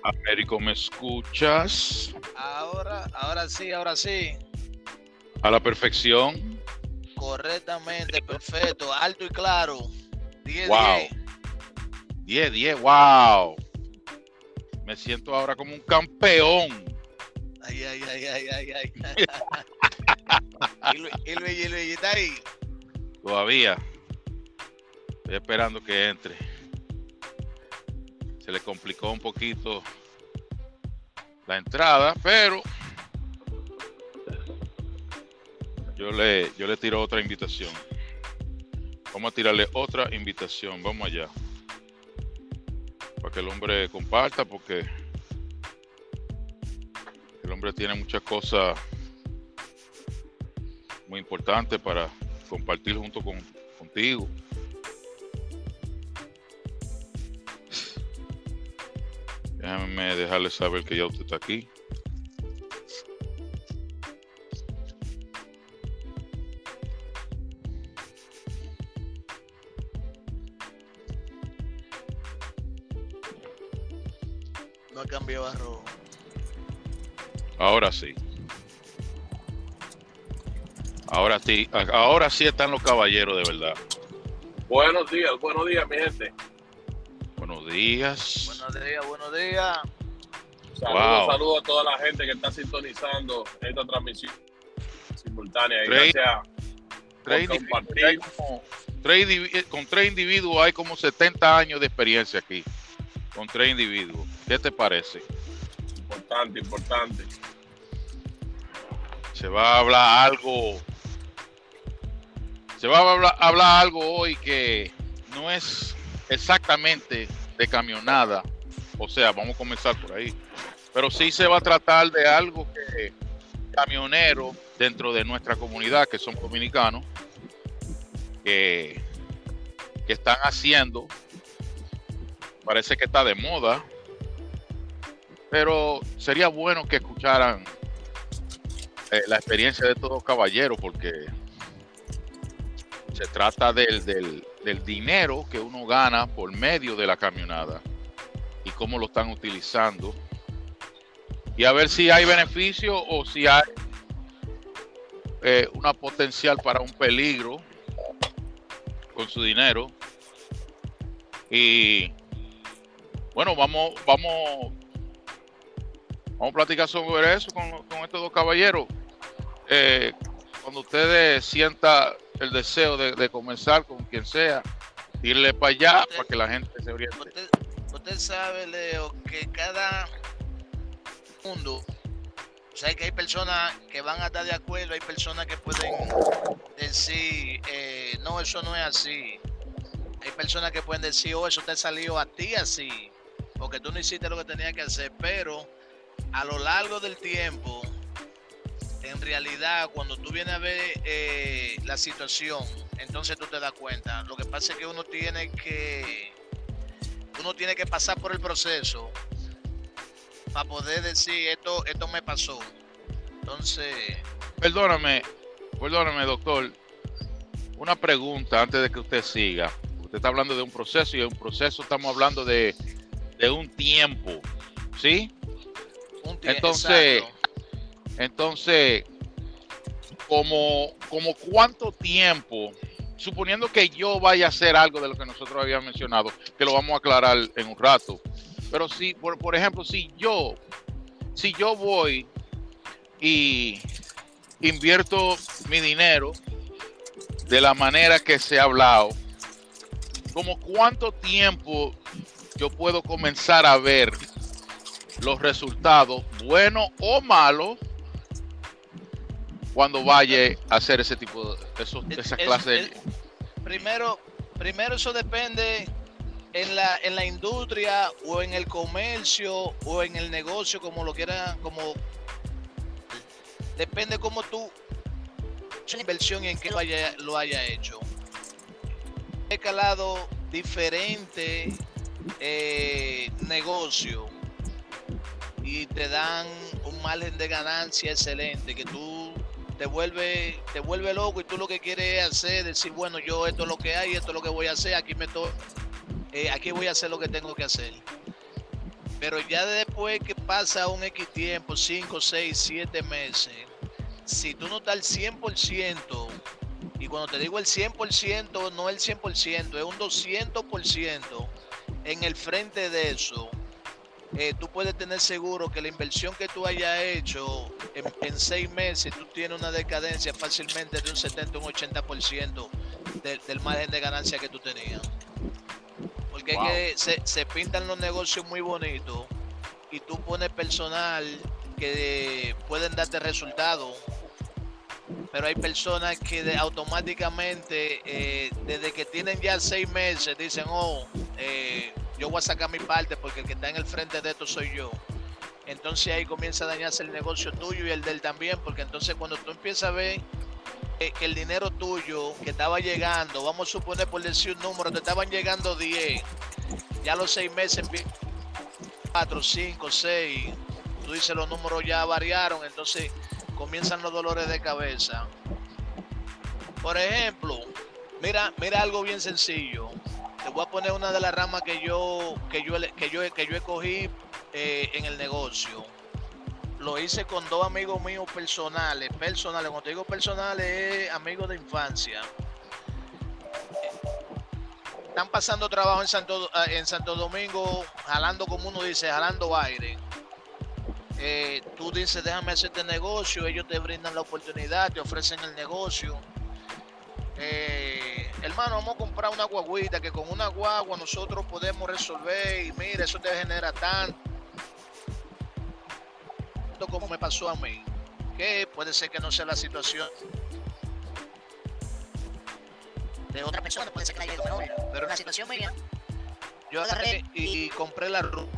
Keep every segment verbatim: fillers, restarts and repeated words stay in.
Américo, ¿me escuchas? Ahora, ahora sí, ahora sí. A la perfección. Correctamente, perfecto, alto y claro. diez, Wow. diez. diez, diez, wow. Me siento ahora como un campeón. Ay, ay, ay, ay, ay, ay. y, Luis, y Luigi, y Luigi está ahí. Todavía. Estoy esperando que entre. Se le complicó un poquito la entrada, pero yo le, yo le tiro otra invitación. Vamos a tirarle otra invitación. Vamos allá. Para que el hombre comparta, porque el hombre tiene muchas cosas muy importantes para compartir junto con, contigo. Déjame dejarle saber que ya usted está aquí. No ha cambiado a rojo. Ahora sí. Ahora sí, ahora sí están los caballeros de verdad. Buenos días, buenos días, mi gente. Buenos días. Buenos días, buenos días. Saludos, Wow. saludos a toda la gente que está sintonizando esta transmisión simultánea. Y Tres- gracias Tres por individuos, compartir. hay como- tres indivi- con tres individuos hay como setenta años de experiencia aquí. Con tres individuos. ¿Qué te parece? Importante, importante. Se va a hablar algo. Se va a hablar, hablar algo hoy que no es exactamente de camionada. O sea, vamos a comenzar por ahí. Pero sí se va a tratar de algo que camioneros dentro de nuestra comunidad, que son dominicanos, que, que están haciendo. Parece que está de moda. Pero sería bueno que escucharan eh, la experiencia de estos dos caballeros, porque se trata del, del, del dinero que uno gana por medio de la camionada y cómo lo están utilizando. Y a ver si hay beneficio o si hay eh, una potencial para un peligro con su dinero. Y bueno, vamos, vamos, vamos a platicar sobre eso con, con estos dos caballeros. Eh, cuando ustedes sientan el deseo de, de comenzar con quien sea, irle para allá Usted- para que la gente se oriente. Usted, usted sabe, Leo, que cada mundo, o sea, que hay personas que van a estar de acuerdo, hay personas que pueden decir, eh, no, eso no es así. Hay personas que pueden decir, oh, eso te salió a ti así, porque tú no hiciste lo que tenías que hacer, pero a lo largo del tiempo, en realidad, cuando tú vienes a ver eh, la situación, entonces tú te das cuenta. Lo que pasa es que uno tiene que, uno tiene que pasar por el proceso para poder decir, esto, esto me pasó. Entonces, Perdóname, perdóname, doctor. Una pregunta antes de que usted siga. Usted está hablando de un proceso y en un proceso estamos hablando de, de un tiempo, ¿sí? un tiempo. Entonces, entonces, como, como cuánto tiempo, suponiendo que yo vaya a hacer algo de lo que nosotros habíamos mencionado, que lo vamos a aclarar en un rato. Pero si, por, por ejemplo, si yo, si yo voy y invierto mi dinero de la manera que se ha hablado, ¿como cuánto tiempo yo puedo comenzar a ver los resultados, buenos o malos, cuando vaya a hacer ese tipo de eso, esa Es- clase de... es- primero, primero eso depende en la, en la industria o en el comercio o en el negocio, como lo quieran, como depende cómo tú la inversión y en qué lo haya, lo haya hecho. He calado diferente eh, negocio y te dan un margen de ganancia excelente que tú te vuelve, te vuelve loco y tú lo que quieres es hacer, decir, bueno, yo esto es lo que hay, esto es lo que voy a hacer, aquí me to eh, aquí voy a hacer lo que tengo que hacer. Pero ya después que pasa un X tiempo, cinco, seis, siete meses, si tú no estás al cien por ciento, y cuando te digo el cien por ciento, no el cien por ciento, es un doscientos por ciento en el frente de eso, eh, tú puedes tener seguro que la inversión que tú hayas hecho en, en seis meses, tú tienes una decadencia fácilmente de un setenta, un ochenta por ciento de, del margen de ganancia que tú tenías. Porque wow. Es que se, se pintan los negocios muy bonitos y tú pones personal que pueden darte resultados, pero hay personas que de, automáticamente eh, desde que tienen ya seis meses dicen, oh, eh, yo voy a sacar mi parte porque el que está en el frente de esto soy yo. Entonces ahí comienza a dañarse el negocio tuyo y el de él también, porque entonces cuando tú empiezas a ver eh, que el dinero tuyo que estaba llegando, vamos a suponer por decir un número, te estaban llegando diez, ya a los seis meses empiezan cuatro, cinco, seis, tú dices los números ya variaron, entonces comienzan los dolores de cabeza. Por ejemplo, mira, mira algo bien sencillo. Te voy a poner una de las ramas que yo, que yo, que yo, que yo escogí eh, en el negocio. Lo hice con dos amigos míos personales. Personales, cuando te digo personales, es amigos de infancia. Están pasando trabajo en Santo, en Santo Domingo, jalando, como uno dice, jalando aire. Eh, tú dices, déjame hacer este negocio, ellos te brindan la oportunidad, te ofrecen el negocio. Eh, hermano, vamos a comprar una guaguita que con una guagua nosotros podemos resolver y mira, eso te genera tanto como me pasó a mí, que puede ser que no sea la situación de otra persona, puede ser que haya ido mejor, pero en la situación mía, yo agarré y, y compré la ruta.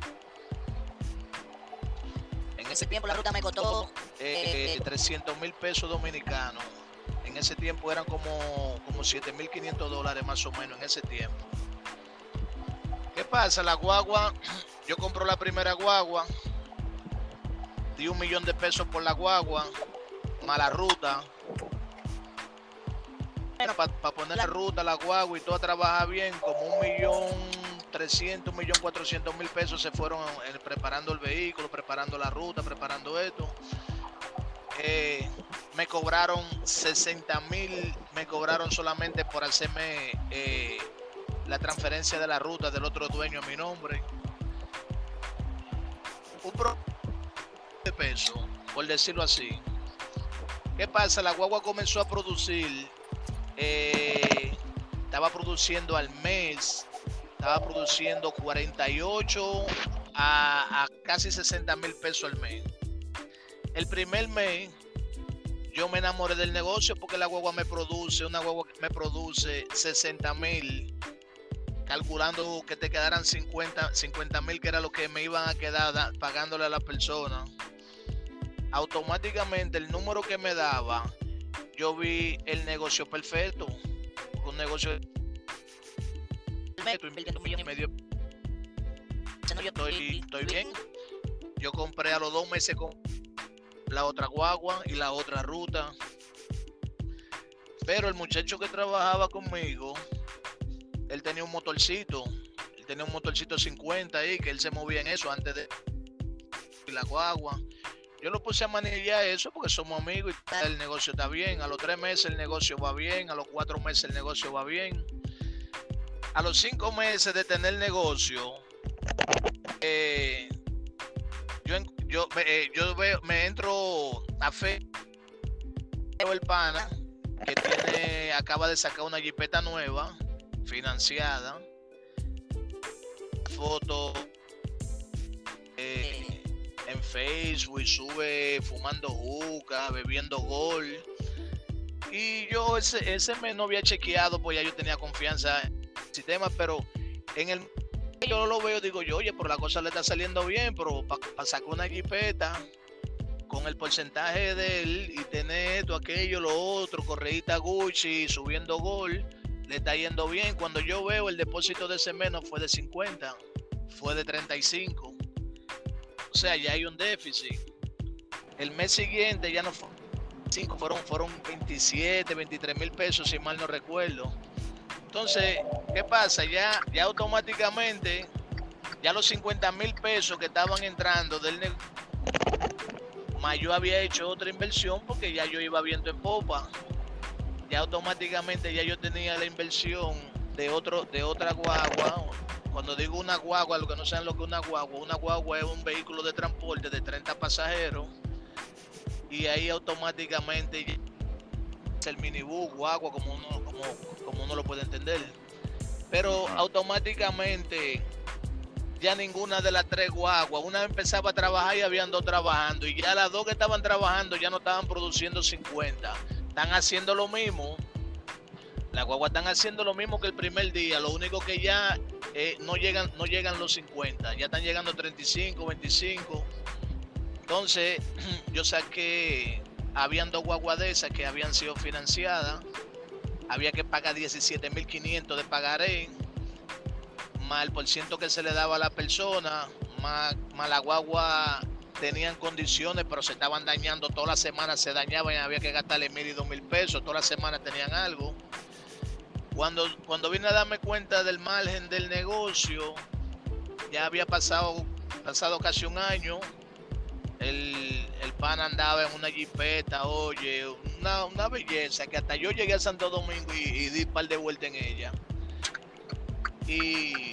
En ese tiempo la ruta me costó eh, trescientos mil pesos dominicanos. En ese tiempo eran como, como siete mil quinientos dólares más o menos en ese tiempo. ¿Qué pasa? La guagua, yo compro la primera guagua, di un millón de pesos por la guagua, más la ruta. Bueno, para pa poner la ruta, la guagua y todo trabaja bien, como un millón trescientos, un millón cuatrocientos mil pesos se fueron eh, preparando el vehículo, preparando la ruta, preparando esto. Eh, me cobraron sesenta mil, me cobraron solamente por hacerme eh, la transferencia de la ruta del otro dueño a mi nombre. Un pro de peso, por decirlo así. ¿Qué pasa? La guagua comenzó a producir, eh, estaba produciendo al mes, estaba produciendo cuarenta y ocho a, a casi sesenta mil pesos al mes. El primer mes yo me enamoré del negocio porque la guagua me produce, una guagua que me produce sesenta mil, calculando que te quedaran cincuenta mil, que era lo que me iban a quedar da, pagándole a la persona. Automáticamente el número que me daba, yo vi el negocio perfecto, un negocio invirtiendo un millón y medio. Estoy, estoy bien. Yo compré a los dos meses con la otra guagua y la otra ruta, pero el muchacho que trabajaba conmigo, él tenía un motorcito, él tenía un motorcito cincuenta ahí, que él se movía en eso antes de la guagua. Yo lo puse a manillar eso porque somos amigos y el negocio está bien. A los tres meses el negocio va bien, a los cuatro meses el negocio va bien. A los cinco meses de tener negocio, eh, yo, yo, eh, yo veo, me entro a fe, veo el pana que tiene, acaba de sacar una jipeta nueva, financiada, foto eh, en Facebook y sube fumando juca, bebiendo gol. Y yo ese, ese mes no había chequeado, pues ya yo tenía confianza en el sistema, pero en el yo lo veo, digo yo, oye, pero la cosa le está saliendo bien, pero para pa sacar una jipeta con el porcentaje de él y tener esto, aquello, lo otro, correíta Gucci, subiendo gol, le está yendo bien. Cuando yo veo el depósito de ese mes no fue de cincuenta, fue de treinta y cinco. O sea, ya hay un déficit. El mes siguiente ya no fue cinco, fueron, fueron veintisiete, veintitrés mil pesos, si mal no recuerdo. Entonces, ¿qué pasa? Ya, ya automáticamente ya los cincuenta mil pesos que estaban entrando del negocio, más yo había hecho otra inversión porque ya yo iba viendo en popa. Ya automáticamente ya yo tenía la inversión de otro de otra guagua. Cuando digo una guagua, los que no saben lo que es una guagua, una guagua es un vehículo de transporte de treinta pasajeros y ahí automáticamente es el minibús, guagua, como uno, como, como uno lo puede entender. Pero automáticamente ya ninguna de las tres guaguas, una empezaba a trabajar y habían dos trabajando, y ya las dos que estaban trabajando ya no estaban produciendo cincuenta, están haciendo lo mismo, las guaguas están haciendo lo mismo que el primer día, lo único que ya eh, no llegan no llegan los cincuenta, ya están llegando a treinta y cinco, veinticinco. Entonces yo saqué, habían dos guaguas de esas que habían sido financiadas, había que pagar diecisiete mil quinientos de pagaré, más el por ciento que se le daba a la persona, más, más la guagua tenían condiciones, pero se estaban dañando, todas las semanas se dañaban y había que gastarle mil y dos mil pesos, todas las semanas tenían algo. Cuando, cuando vine a darme cuenta del margen del negocio, ya había pasado, pasado casi un año, el, el pan andaba en una jipeta, oye, una, una belleza, que hasta yo llegué a Santo Domingo y, y di un par de vueltas en ella. Y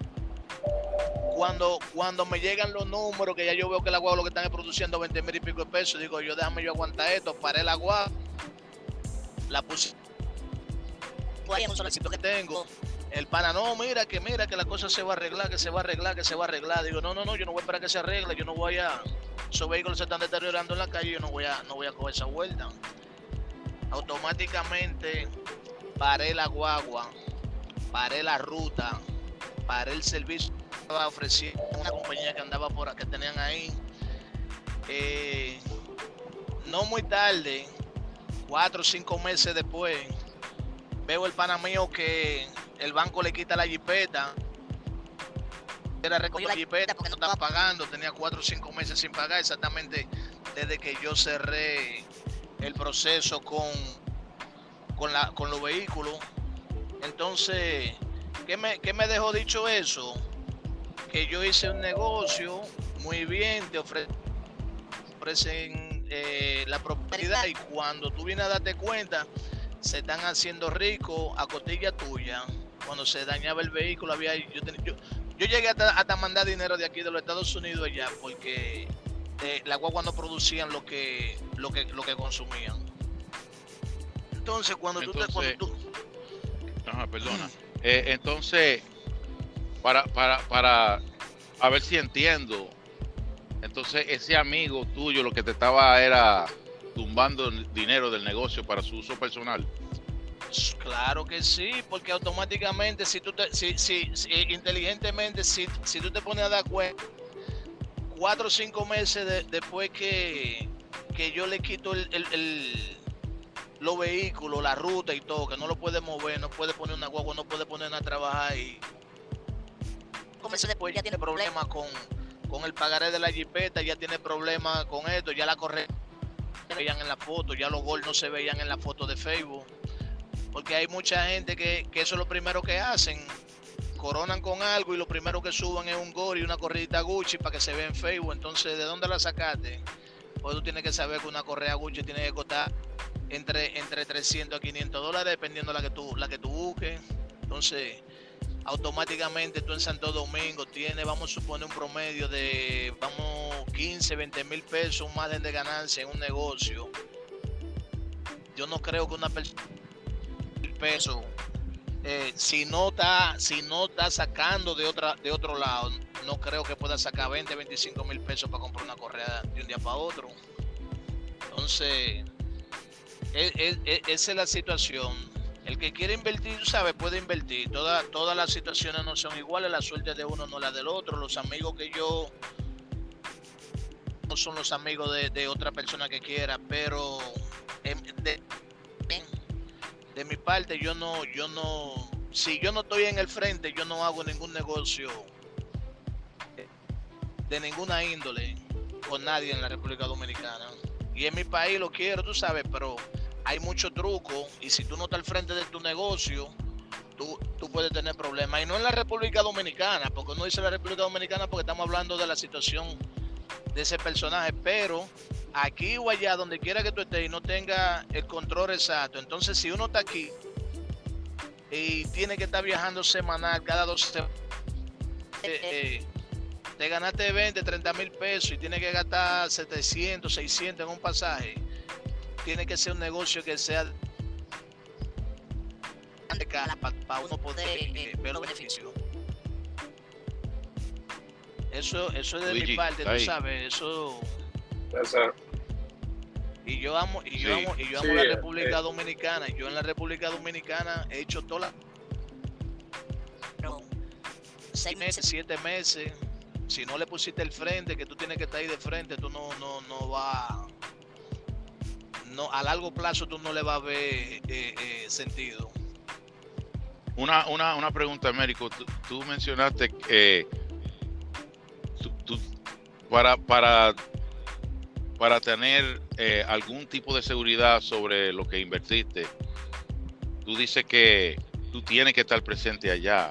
cuando, cuando me llegan los números, que ya yo veo que la guagua lo que están es produciendo veinte mil y pico de pesos, digo yo, déjame yo aguantar esto, paré la guagua, la puse en un solecito que tengo. El pana, no, mira que mira que la cosa se va a arreglar, que se va a arreglar, que se va a arreglar. Digo, no, no, no, yo no voy a esperar que se arregle, yo no voy a, esos vehículos se están deteriorando en la calle, yo no voy a, no voy a coger esa vuelta. Automáticamente paré la guagua, paré la ruta, paré el servicio que estaba ofreciendo una compañía que andaba por que tenían ahí. Eh, no muy tarde, cuatro o cinco meses después, veo el pana mío que el banco le quita la jipeta. Era recoger la jipeta porque no estaba pagando, tenía cuatro o cinco meses sin pagar, exactamente desde que yo cerré el proceso con, con, la, con los vehículos. Entonces, ¿qué me, qué me dejó dicho eso? Que yo hice un negocio muy bien, te ofre, ofrecen eh, la propiedad y cuando tú vienes a darte cuenta, se están haciendo ricos a costilla tuya. Cuando se dañaba el vehículo, había yo, yo, yo llegué hasta, hasta mandar dinero de aquí de los Estados Unidos allá porque eh, las guaguas no producían lo que, lo que, lo que consumían. Entonces, cuando entonces, tú te... Cuando tú, Ajá, perdona. Eh, entonces, para, para, para a ver si entiendo, entonces ese amigo tuyo lo que te estaba era tumbando dinero del negocio para su uso personal. Claro que sí, porque automáticamente si tú te, si, si, si inteligentemente, si, si tú te pones a dar cuenta, cuatro o cinco meses de, después que, que yo le quito el, el, el los vehículos, la ruta y todo, que no lo puede mover, no puede poner una guagua, no puede poner a trabajar y comienza después ya tiene problemas con, con el pagaré de la jipeta, ya tiene problemas con esto, ya la correcta se veían en la foto, ya los gols no se veían en la foto de Facebook, porque hay mucha gente que, que eso es lo primero que hacen, coronan con algo y lo primero que suban es un gol y una corridita Gucci para que se vea en Facebook. Entonces, ¿de dónde la sacaste? Pues tú tienes que saber que una correa Gucci tiene que costar entre, entre trescientos a quinientos dólares, dependiendo la que tú, la que tú busques. Entonces, automáticamente tú en Santo Domingo tienes, vamos a suponer, un promedio de, vamos, quince, veinte mil pesos, un margen de ganancia en un negocio. Yo no creo que una persona mil pesos, eh, si no está, si no está sacando de otra, de otro lado, no creo que pueda sacar veinte, veinticinco mil pesos para comprar una correa de un día para otro. Entonces, es, es, es, esa es la situación. El que quiere invertir, sabe, puede invertir. Toda, todas las situaciones no son iguales, la suerte de uno no la del otro. Los amigos que yo no son los amigos de, de otra persona que quiera, pero de, de mi parte yo no, yo no, si yo no estoy en el frente, yo no hago ningún negocio de ninguna índole con nadie en la República Dominicana. Y en mi país lo quiero, tú sabes, pero hay mucho truco y si tú no estás al frente de tu negocio, tú, tú puedes tener problemas. Y no en la República Dominicana, porque uno dice la República Dominicana porque estamos hablando de la situación de ese personaje, pero aquí o allá, donde quiera que tú estés y no tenga el control exacto, entonces si uno está aquí y tiene que estar viajando semanal cada dos semanas, eh, eh, te ganaste veinte, treinta mil pesos y tienes que gastar setecientos, seiscientos en un pasaje, tiene que ser un negocio que sea para pa uno poder eh, ver los beneficios. Eso, eso es de Luigi, mi parte, tú ahí. sabes, eso. Esa- Y yo amo, y yo Sí, amo, y yo amo sí, la eh, República eh. Dominicana. Yo en la República Dominicana he hecho todas las seis meses, siete meses. Si no le pusiste el frente, que tú tienes que estar ahí de frente, tú no, no, no va, no, a largo plazo tú no le vas a ver eh, eh, sentido. Una, una, una pregunta, Américo. Tú, tú mencionaste que tú, tú, para, para, para tener eh, algún tipo de seguridad sobre lo que invertiste, tú dices que tú tienes que estar presente allá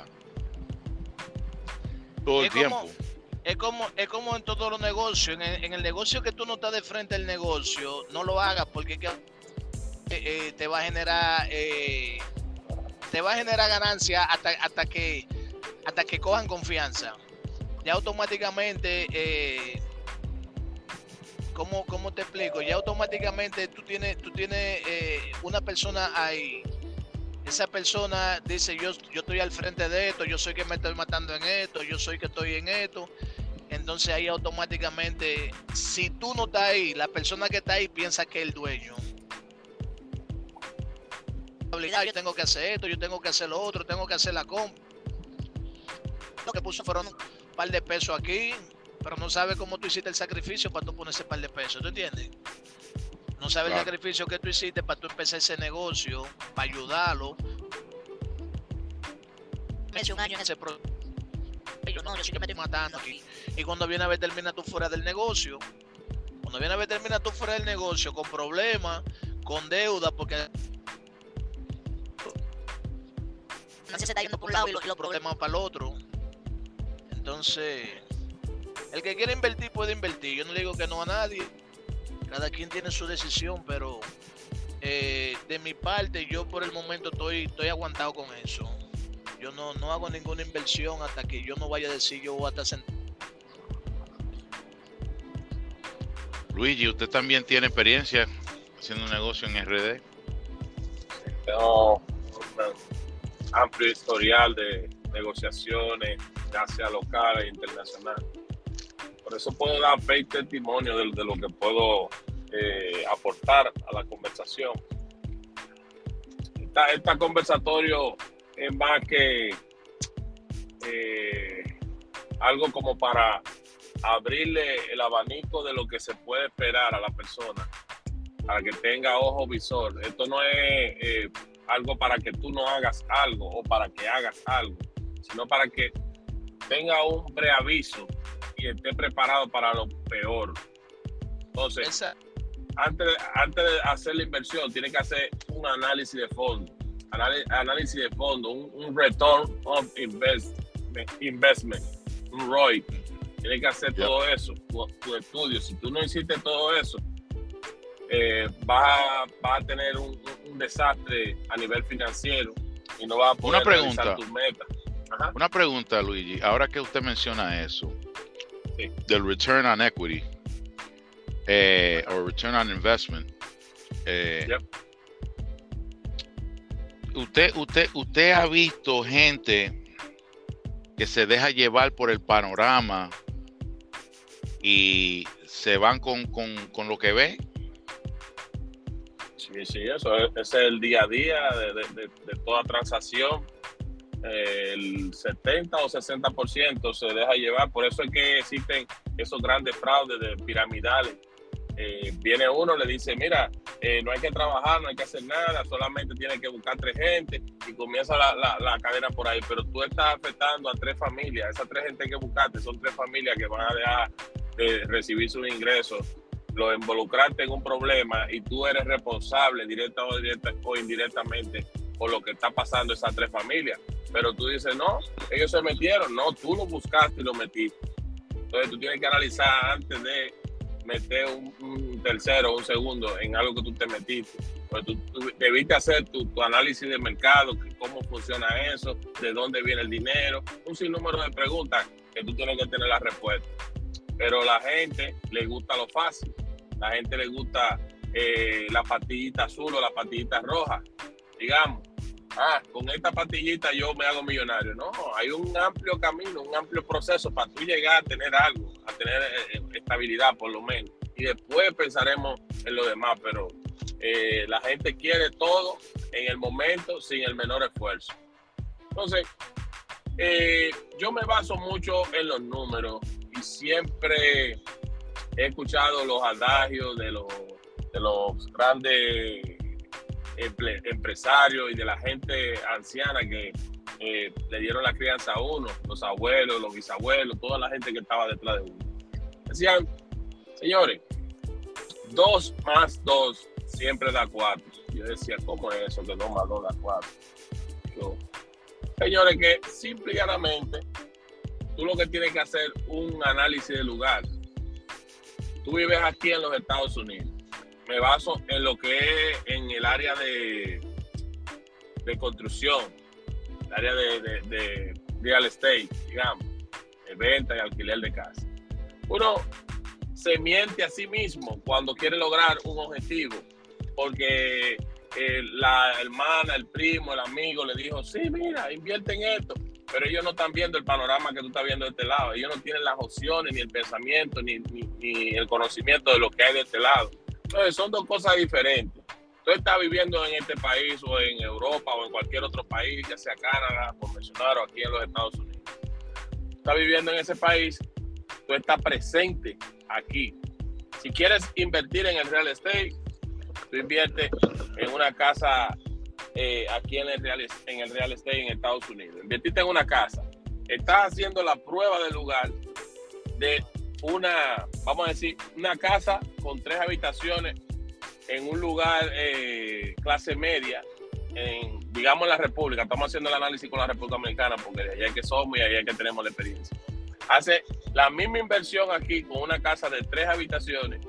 todo el Es como- tiempo. Es como, es como en todos los negocios. En el, en el negocio que tú no estás de frente al negocio, no lo hagas porque es que, eh, eh, te va a generar eh, te va a generar ganancia hasta, hasta que hasta que cojan confianza. Ya automáticamente, eh, ¿cómo, cómo te explico? Ya automáticamente tú tienes, tú tienes eh, una persona ahí. Esa persona dice, yo, yo estoy al frente de esto, yo soy que me estoy matando en esto, yo soy que estoy en esto. Entonces ahí automáticamente, si tú no estás ahí, la persona que está ahí piensa que es el dueño. Yo tengo que hacer esto, yo tengo que hacer lo otro, tengo que hacer la compra. Lo que puso fueron un par de pesos aquí, pero no sabe cómo tú hiciste el sacrificio para tú poner ese par de pesos, ¿tú entiendes? No sabe Claro. el sacrificio que tú hiciste para tú empezar ese negocio, para ayudarlo. Hace un año en ese proceso. Yo no, yo sí que me estoy matando aquí. Y cuando viene a ver, termina tú fuera del negocio. Cuando viene a ver, termina tú fuera del negocio con problemas, con deuda, porque se está yendo por un lado y los, y los problemas para el otro. Entonces, el que quiere invertir puede invertir. Yo no le digo que no a nadie. Cada quien tiene su decisión, pero eh, de mi parte, yo por el momento estoy, estoy aguantado con eso. Yo no, no hago ninguna inversión hasta que yo no vaya a decir yo voy a estar sentado. Luigi, usted también tiene experiencia haciendo un negocio en R D. Tengo un amplio historial de negociaciones, ya sea local e internacional. Por eso puedo dar fe y testimonio de, de lo que puedo eh, aportar a la conversación. Esta, esta conversatorio es más que eh, algo como para abrirle el abanico de lo que se puede esperar a la persona, para que tenga ojo visor. Esto no es eh, algo para que tú no hagas algo o para que hagas algo, sino para que tenga un preaviso y esté preparado para lo peor. Entonces, Esa, antes de, antes de hacer la inversión, tiene que hacer un análisis de fondo, Anál- análisis de fondo, un, un return of invest, investment, un R O I. Tiene que hacer Yeah. todo eso, tu, tu estudio. Si tú no hiciste todo eso, eh, vas, a, vas a tener un, un desastre a nivel financiero y no vas a poder Una pregunta. realizar tus metas. Ajá. Una pregunta, Luigi. Ahora que usted menciona eso, Sí. del return on equity, eh, o return on investment, eh, Yep. usted, usted, usted ha visto gente que se deja llevar por el panorama y se van con, con, con lo que ve. Sí, sí, eso es, ese es el día a día de, de, de, de toda transacción. Eh, el setenta o sesenta por ciento se deja llevar, por eso es que existen esos grandes fraudes de piramidales. Eh, viene uno, le dice, mira, eh, no hay que trabajar, no hay que hacer nada, solamente tienes que buscar tres gente y comienza la, la, la cadena por ahí, pero tú estás afectando a tres familias. Esas tres gente que buscaste son tres familias que van a dejar de recibir sus ingresos. Lo involucraste en un problema y tú eres responsable directa o, directa, o indirectamente por lo que está pasando esas tres familias. Pero tú dices, no, ellos se metieron. No, tú lo buscaste y lo metiste. Entonces tú tienes que analizar antes de meter un, un tercero o un segundo en algo que tú te metiste. Pues tú, tú debiste hacer tu, tu análisis de mercado, que cómo funciona eso, de dónde viene el dinero, un sinnúmero de preguntas que tú tienes que tener la respuesta. Pero la gente le gusta lo fácil, la gente le gusta eh, la pastillita azul o la pastillita roja, digamos. Ah, con esta pastillita yo me hago millonario. No, hay un amplio camino, un amplio proceso para tú llegar a tener algo, a tener eh, estabilidad por lo menos. Y después pensaremos en lo demás, pero eh, la gente quiere todo en el momento sin el menor esfuerzo. Entonces, eh, yo me baso mucho en los números y siempre he escuchado los adagios de los, de los grandes empresarios y de la gente anciana que eh, le dieron la crianza a uno, los abuelos, los bisabuelos, toda la gente que estaba detrás de uno. Decían, señores, dos más dos siempre da cuatro. Yo decía, ¿cómo es eso que dos más dos da cuatro? Yo, señores, que simple y llanamente tú lo que tienes que hacer un análisis de lugar. Tú vives aquí en los Estados Unidos. Me baso en lo que es en el área de, de construcción, el área de, de, de real estate, digamos, de venta y alquiler de casa. Uno se miente a sí mismo cuando quiere lograr un objetivo, porque eh, la hermana, el primo, el amigo le dijo, sí, mira, invierte en esto, pero ellos no están viendo el panorama que tú estás viendo de este lado. Ellos no tienen las opciones, ni el pensamiento, ni, ni, ni el conocimiento de lo que hay de este lado. Entonces, son dos cosas diferentes. Tú estás viviendo en este país o en Europa o en cualquier otro país, ya sea Canadá, por mencionar, o aquí en los Estados Unidos. Tú estás viviendo en ese país, tú estás presente aquí. Si quieres invertir en el real estate, tú inviertes en una casa eh, aquí en el, real, en el real estate en Estados Unidos. Invertiste en una casa. Estás haciendo la prueba del lugar de una, vamos a decir, una casa con tres habitaciones en un lugar eh, clase media, en, digamos en la República. Estamos haciendo el análisis con la República Dominicana porque de allá es que somos y allá es que tenemos la experiencia. Hace la misma inversión aquí con una casa de tres habitaciones,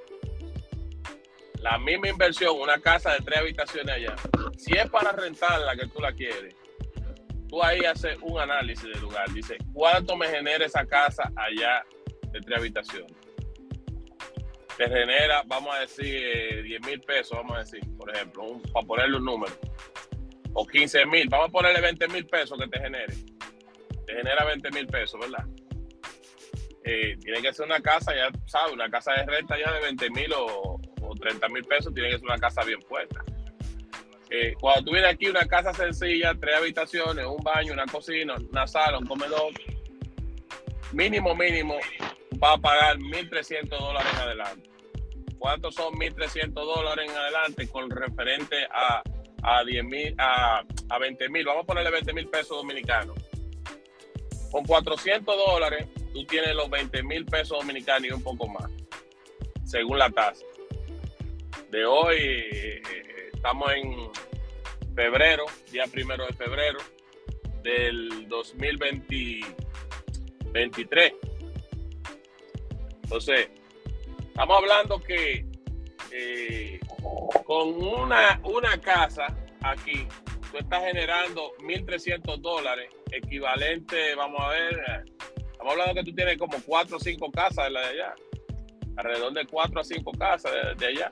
la misma inversión, una casa de tres habitaciones allá. Si es para rentarla que tú la quieres, tú ahí haces un análisis del lugar. Dice, ¿cuánto me genera esa casa allá de tres habitaciones? Te genera, vamos a decir, eh, diez mil pesos, vamos a decir, por ejemplo, un, para ponerle un número. O quince mil, vamos a ponerle veinte mil pesos que te genere. Te genera veinte mil pesos, ¿verdad? Eh, tiene que ser una casa, ya sabes, una casa de renta ya de veinte mil o, o treinta mil pesos, tiene que ser una casa bien puesta. Eh, cuando tú vienes aquí, una casa sencilla, tres habitaciones, un baño, una cocina, una sala, un comedor, mínimo, mínimo, va a pagar mil trescientos dólares en adelante. ¿Cuántos son mil trescientos dólares en adelante con referente a, a, diez mil, a, a veinte mil? Vamos a ponerle veinte mil pesos dominicanos. Con cuatrocientos dólares, tú tienes los veinte mil pesos dominicanos y un poco más, según la tasa. De hoy, eh, estamos en febrero, día primero de febrero del dos mil veintitrés. Entonces, estamos hablando que eh, con una, una casa aquí, tú estás generando mil trescientos dólares, equivalente, vamos a ver, estamos hablando que tú tienes como cuatro o cinco casas de la de allá, alrededor de cuatro a cinco casas de, de allá.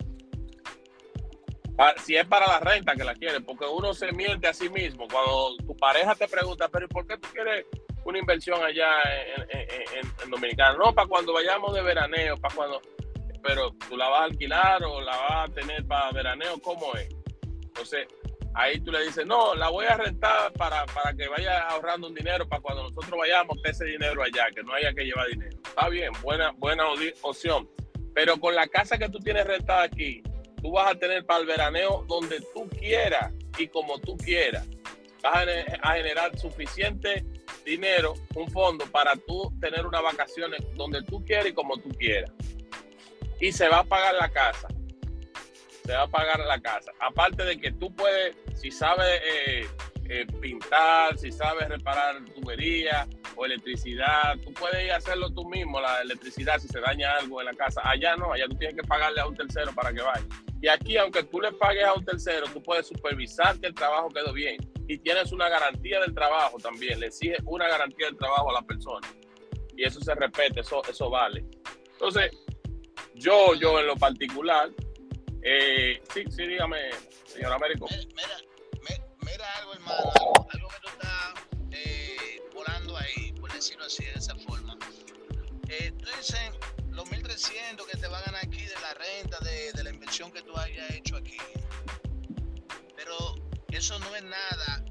Si es para la renta que la quieres, porque uno se miente a sí mismo. Cuando tu pareja te pregunta, pero ¿por qué tú quieres una inversión allá en, en, en, en Dominicana? No, para cuando vayamos de veraneo, para cuando, pero tú la vas a alquilar o la vas a tener para veraneo, ¿cómo es? Entonces, ahí tú le dices, no, la voy a rentar para, para que vaya ahorrando un dinero para cuando nosotros vayamos a ese dinero allá, que no haya que llevar dinero. Está bien, buena, buena opción. Pero con la casa que tú tienes rentada aquí, tú vas a tener para el veraneo donde tú quieras y como tú quieras. Vas a generar suficiente dinero, un fondo para tú tener unas vacaciones donde tú quieras y como tú quieras. Y se va a pagar la casa. se va a pagar la casa. Aparte de que tú puedes, si sabes eh, eh, pintar, si sabes reparar tubería o electricidad, tú puedes ir a hacerlo tú mismo, la electricidad, si se daña algo en la casa. Allá no, allá tú tienes que pagarle a un tercero para que vaya. Y aquí, aunque tú le pagues a un tercero, tú puedes supervisar que el trabajo quedó bien. Y tienes una garantía del trabajo también. Le exiges una garantía del trabajo a la persona. Y eso se respeta, eso, eso vale. Entonces, yo, yo en lo particular, eh, sí, sí, dígame, señor Américo. Mira, mira, mira algo, hermano, algo, algo que tú estás eh, volando ahí, por decirlo así, de esa forma. Eh, tú dices los mil trescientos que te van a ganar aquí de la renta, de, de la inversión que tú hayas hecho aquí. Pero eso no es nada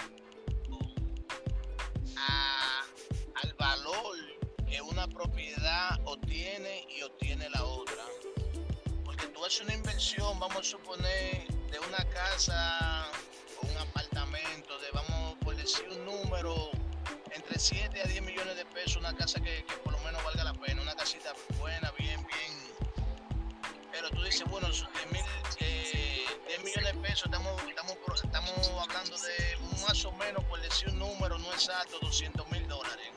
a, al valor que una propiedad obtiene y obtiene la otra. Porque tú haces una inversión, vamos a suponer, de una casa o un apartamento, de vamos por decir un número, entre siete a diez millones de pesos, una casa que, que por lo menos valga la pena, una casita buena, bien, bien. Pero tú dices, bueno, de mil, eh, diez millones de pesos, estamos, estamos, estamos hablando de más o menos, por decir un número no exacto, doscientos mil dólares.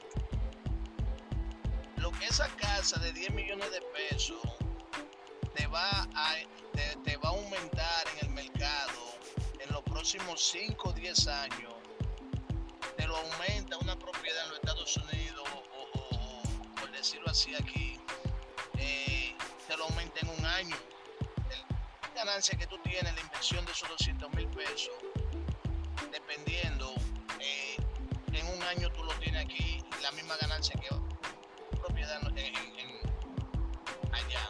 Lo que esa casa de diez millones de pesos te va a, te, te va a aumentar en el mercado en los próximos cinco o diez años, te lo aumenta una propiedad en los Estados Unidos o, o, o por decirlo así aquí, eh, te lo aumenta en un año. La ganancia que tú tienes, la inversión de esos doscientos mil pesos, dependiendo, eh, en un año tú lo tienes aquí, la misma ganancia que propiedad en, en, en allá.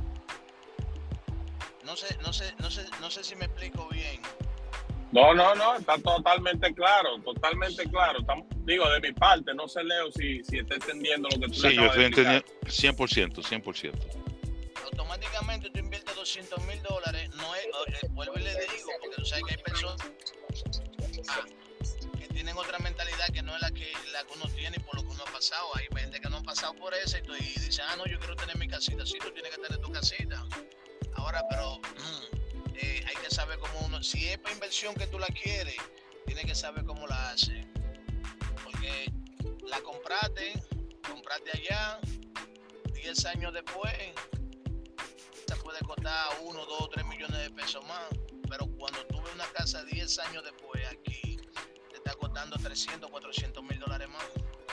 No sé, no sé, no sé, no sé si me explico bien. No, no, no, está totalmente claro, totalmente claro. Estamos, digo, de mi parte, no sé, Leo, si, si está entendiendo lo que tú sí, le acabas yo estoy de explicar. entendiendo cien por ciento, cien por ciento. Automáticamente tú inviertes doscientos mil dólares, no es, eh, vuelvo y le digo, porque tú sabes que hay personas ah, que tienen otra mentalidad que no es la que, la que uno tiene y por lo que uno ha pasado. Hay gente que no han pasado por eso y, tú, y dicen, ah, no, yo quiero tener mi casita. Sí, tú tienes que tener tu casita. Ahora, pero mm, eh, hay que saber cómo uno, si es para inversión que tú la quieres, tienes que saber cómo la hace. Porque la compraste, compraste allá, diez años después, te puede costar uno, dos, tres millones de pesos más. Pero cuando tú ves una casa diez años después aquí, te está costando trescientos, cuatrocientos mil dólares más.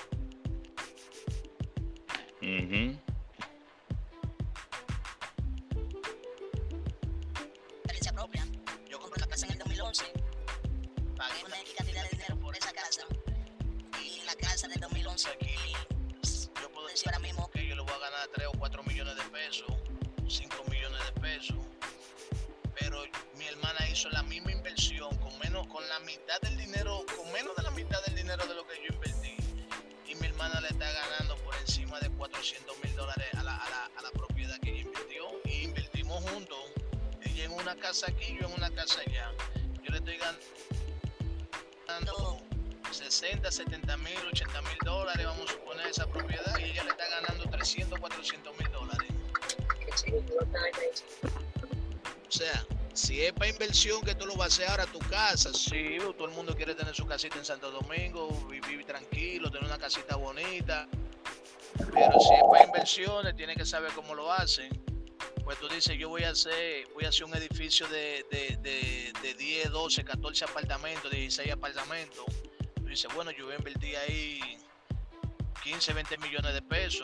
Uh-huh. Propia. Yo compré la casa en el dos mil once, pagué una X cantidad de dinero por esa casa y la casa del dos mil once aquí, yo puedo decir ahora mismo que yo le voy a ganar tres o cuatro millones de pesos, cinco millones de pesos, pero mi hermana hizo la misma inversión con menos, con la mitad del dinero, con menos de la mitad del dinero de lo que yo invertí, y mi hermana le está ganando por encima de cuatrocientos mil dólares a la, a, la, a la propiedad que ella invirtió, y invertimos juntos. Ella en una casa aquí, yo en una casa allá. Yo le estoy ganando sesenta, setenta mil, ochenta mil dólares, vamos a suponer, esa propiedad, y ella le está ganando trescientos, cuatrocientos mil dólares. O sea, si es para inversión que tú lo vas a hacer ahora a tu casa, sí, todo el mundo quiere tener su casita en Santo Domingo, vivir tranquilo, tener una casita bonita, pero si es para inversiones, tienes que saber cómo lo hacen. Pues tú dices, yo voy a hacer, voy a hacer un edificio de, de, de, de diez, doce, catorce apartamentos, dieciséis apartamentos. Tú dices, bueno, yo voy a invertir ahí quince, veinte millones de pesos.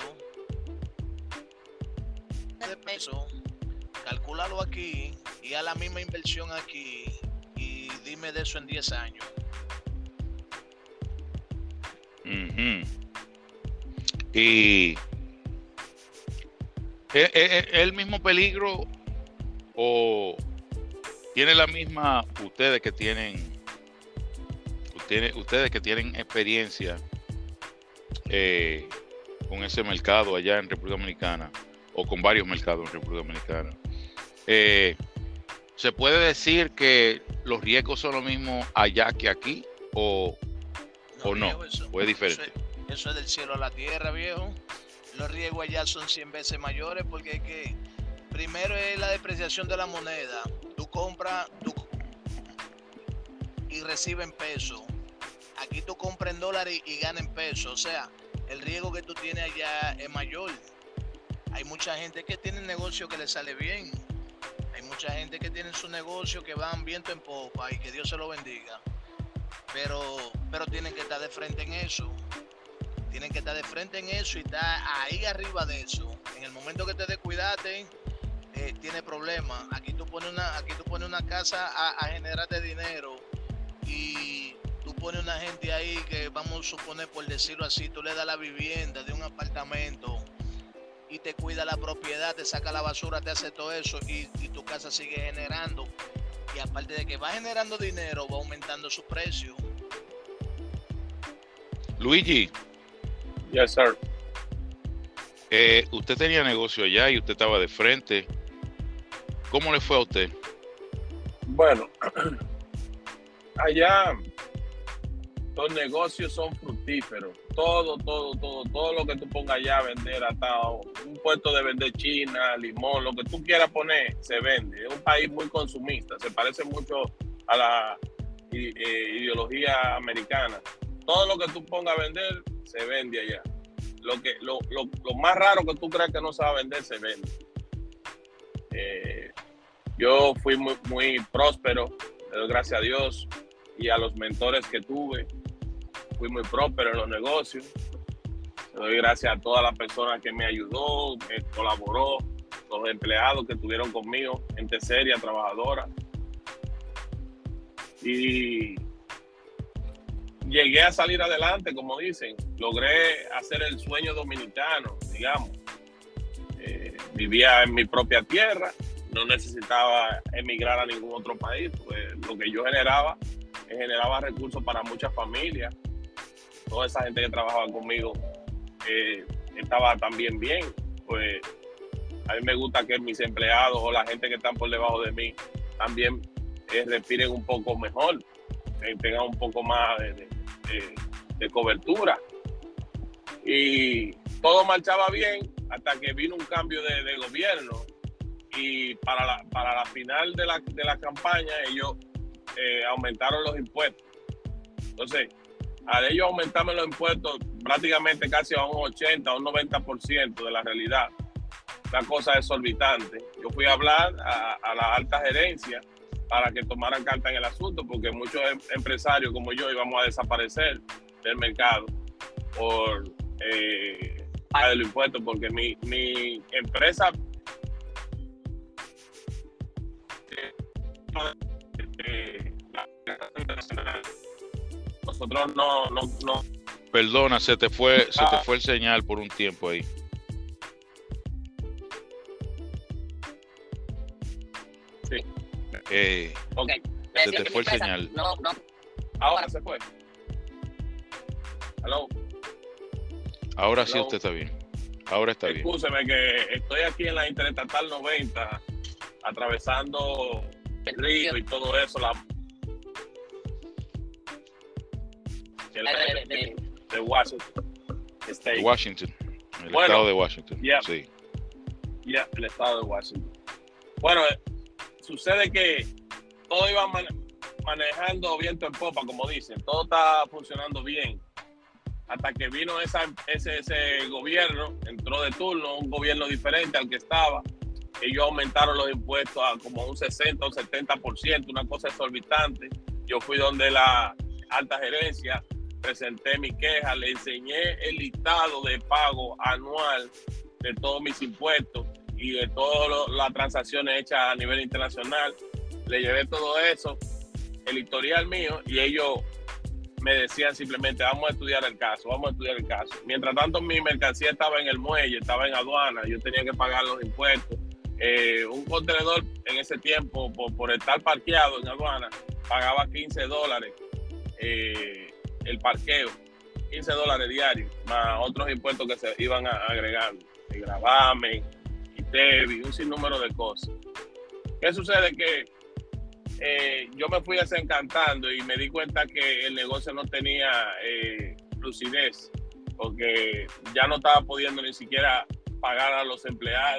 De pesos. Calcúlalo aquí y haz la misma inversión aquí y dime de eso en diez años. Uh-huh. Y ¿Es, es, es el mismo peligro o tiene la misma, ustedes que tienen ustedes, ustedes que tienen experiencia eh, con ese mercado allá en República Dominicana o con varios mercados en República Dominicana, eh, ¿se puede decir que los riesgos son los mismos allá que aquí o no? O, no? Viejo, eso, ¿o es diferente? Eso es, eso es del cielo a la tierra, viejo. Los riesgos allá son cien veces mayores porque es que primero es la depreciación de la moneda. Tú compras tú, y recibes en pesos. Aquí tú compras en dólares y, y ganas en pesos. O sea, el riesgo que tú tienes allá es mayor. Hay mucha gente que tiene negocio que le sale bien. Hay mucha gente que tiene su negocio que van viento en popa y que Dios se lo bendiga. Pero, pero tienen que estar de frente en eso. Tienen que estar de frente en eso y estar ahí arriba de eso. En el momento que te descuidaste, eh, tiene problemas. Aquí tú pones una, aquí tú pones una casa a, a generarte dinero y tú pones una gente ahí que, vamos a suponer, por decirlo así, tú le das la vivienda de un apartamento y te cuida la propiedad, te saca la basura, te hace todo eso y, y tu casa sigue generando. Y aparte de que va generando dinero, va aumentando su precio. Luigi. Yes, sir. Eh, usted tenía negocio allá y usted estaba de frente. ¿Cómo le fue a usted? Bueno, allá los negocios son fructíferos. Todo, todo, todo, todo lo que tú pongas allá a vender, hasta un puesto de vender china, limón, lo que tú quieras poner, se vende. Es un país muy consumista, se parece mucho a la ideología americana. Todo lo que tú pongas a vender, se vende allá. Lo, que, lo, lo, lo más raro que tú creas que no se va a vender, se vende. Eh, yo fui muy, muy próspero, le doy gracias a Dios y a los mentores que tuve. Fui muy próspero en los negocios. Le doy gracias a todas las personas que me ayudó, me colaboró, los empleados que estuvieron conmigo, gente seria, trabajadora. Y llegué a salir adelante, como dicen. Logré hacer el sueño dominicano, digamos. Eh, vivía en mi propia tierra, no necesitaba emigrar a ningún otro país. Pues lo que yo generaba, eh, generaba recursos para muchas familias. Toda esa gente que trabajaba conmigo eh, estaba también bien. Pues a mí me gusta que mis empleados o la gente que están por debajo de mí también eh, respiren un poco mejor, eh, tengan un poco más de, de, de, de cobertura. Y todo marchaba bien hasta que vino un cambio de, de gobierno y para la, para la final de la, de la campaña ellos eh, aumentaron los impuestos. Entonces, al ellos aumentarme los impuestos prácticamente casi a un ochenta, a un noventa por ciento de la realidad, la cosa es exorbitante. Yo fui a hablar a, a la alta gerencia para que tomaran carta en el asunto, porque muchos em, empresarios como yo íbamos a desaparecer del mercado por eh, de los impuestos, porque mi, mi empresa eh, nosotros no, no, no. Perdona, se te fue, se te fue el señal por un tiempo ahí. Sí. Eh, Okay. Se te fue el señal. No, no. Ahora se fue. Hello. Ahora Hello. Sí usted está bien. Ahora está bien. Excúseme que estoy aquí en la Interestatal noventa, atravesando el río y todo eso. La, el, de, de Washington State. Washington. El bueno, estado de Washington. Yeah, sí. Yeah, el estado de Washington. Bueno, sucede que todo iba man, manejando viento en popa, como dicen. Todo está funcionando bien. Hasta que vino esa, ese, ese gobierno, entró de turno, un gobierno diferente al que estaba. Ellos aumentaron los impuestos a como un sesenta o setenta por ciento, una cosa exorbitante. Yo fui donde la alta gerencia, presenté mi queja, le enseñé el listado de pago anual de todos mis impuestos y de todas las transacciones hechas a nivel internacional. Le llevé todo eso, el historial mío, y ellos me decían simplemente, vamos a estudiar el caso, vamos a estudiar el caso. Mientras tanto, mi mercancía estaba en el muelle, estaba en aduana, yo tenía que pagar los impuestos. Eh, un contenedor en ese tiempo, por, por estar parqueado en aduana, pagaba quince dólares eh, el parqueo, quince dólares diarios, más otros impuestos que se iban a, agregando, el gravamen, I T E B I, un sinnúmero de cosas. ¿Qué sucede? Que eh, yo me fui desencantando y me di cuenta que el negocio no tenía eh, lucidez, porque ya no estaba pudiendo ni siquiera pagar a los empleados.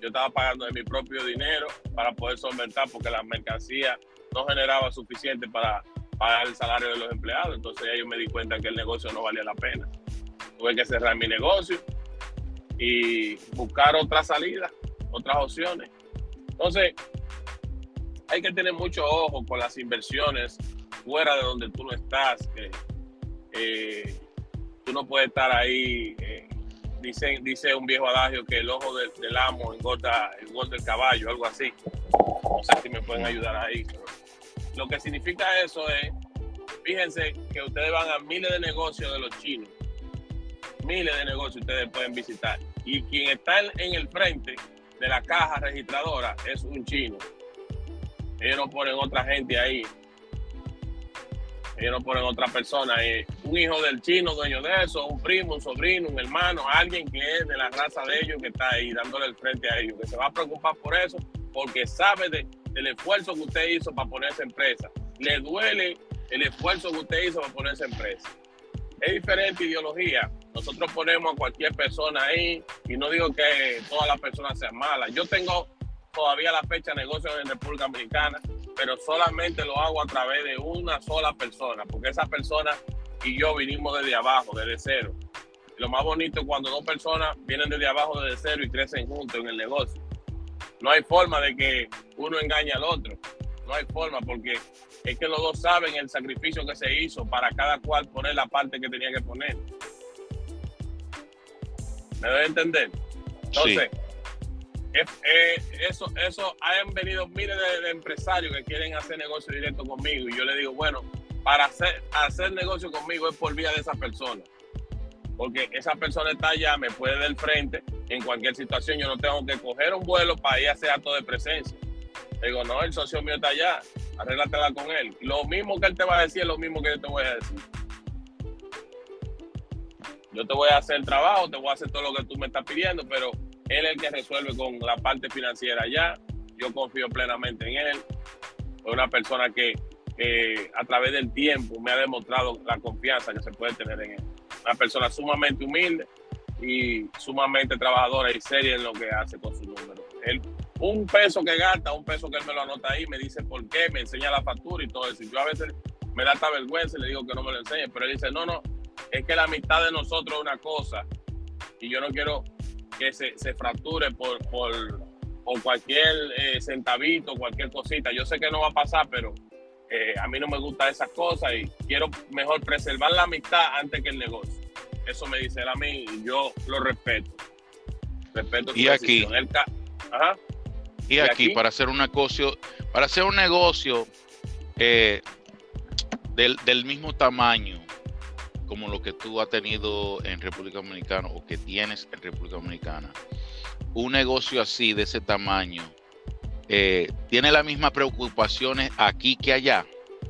yo estaba pagando de mi propio dinero para poder solventar, porque la mercancía no generaba suficiente para pagar el salario de los empleados. Entonces ya yo me di cuenta que el negocio no valía la pena. Tuve que cerrar mi negocio y buscar otra salida, otras opciones. Entonces, hay que tener mucho ojo con las inversiones fuera de donde tú no estás. Que, eh, tú no puedes estar ahí. Eh, dice, dice un viejo adagio que el ojo del, del amo engorda el gol del caballo, algo así. No sé si me pueden ayudar ahí. Lo que significa eso es, fíjense que ustedes van a miles de negocios de los chinos. Miles de negocios ustedes pueden visitar. Y quien está en el frente de la caja registradora es un chino. Ellos no ponen otra gente ahí. Ellos no ponen otra persona. Eh, un hijo del chino dueño de eso, un primo, un sobrino, un hermano, alguien que es de la raza de ellos que está ahí dándole el frente a ellos, que se va a preocupar por eso porque sabe de, del esfuerzo que usted hizo para poner esa empresa. Le duele el esfuerzo que usted hizo para poner esa empresa. Es diferente ideología. Nosotros ponemos a cualquier persona ahí y no digo que todas las personas sean malas. Yo tengo todavía a la fecha negocios en República Dominicana, pero solamente lo hago a través de una sola persona, porque esa persona y yo vinimos desde abajo, desde cero. Y lo más bonito es cuando dos personas vienen desde abajo, desde cero y crecen juntos en el negocio. No hay forma de que uno engañe al otro. No hay forma, porque es que los dos saben el sacrificio que se hizo para cada cual poner la parte que tenía que poner. ¿Me doy a entender? Entonces, sí. es, eh, eso, eso han venido miles de, de empresarios que quieren hacer negocio directo conmigo y yo le digo, bueno, para hacer, hacer negocio conmigo es por vía de esa persona. Porque esa persona está allá, me puede dar el frente en cualquier situación. Yo no tengo que coger un vuelo para ir a hacer acto de presencia. Le digo, no, el socio mío está allá, arréglatela con él. Lo mismo que él te va a decir es lo mismo que yo te voy a decir. Yo te voy a hacer el trabajo, te voy a hacer todo lo que tú me estás pidiendo, pero él es el que resuelve con la parte financiera allá. Yo confío plenamente en él. Es una persona que, que a través del tiempo me ha demostrado la confianza que se puede tener en él. Una persona sumamente humilde y sumamente trabajadora y seria en lo que hace con su número. Él, un peso que gasta, un peso que él me lo anota ahí, me dice por qué, me enseña la factura y todo eso. Yo a veces me da esta vergüenza y le digo que no me lo enseñe, pero él dice, no, no, es que la mitad de nosotros es una cosa y yo no quiero que se, se fracture por, por, por cualquier eh, centavito, cualquier cosita. Yo sé que no va a pasar, pero eh, a mí no me gustan esas cosas y quiero mejor preservar la amistad antes que el negocio. Eso me dice él a mí y yo lo respeto. Respeto su y aquí, Él ca- Ajá. y, y aquí, aquí para hacer un negocio, para hacer un negocio eh, del, del mismo tamaño como lo que tú has tenido en República Dominicana o que tienes en República Dominicana, un negocio así de ese tamaño eh, tiene las mismas preocupaciones aquí que allá.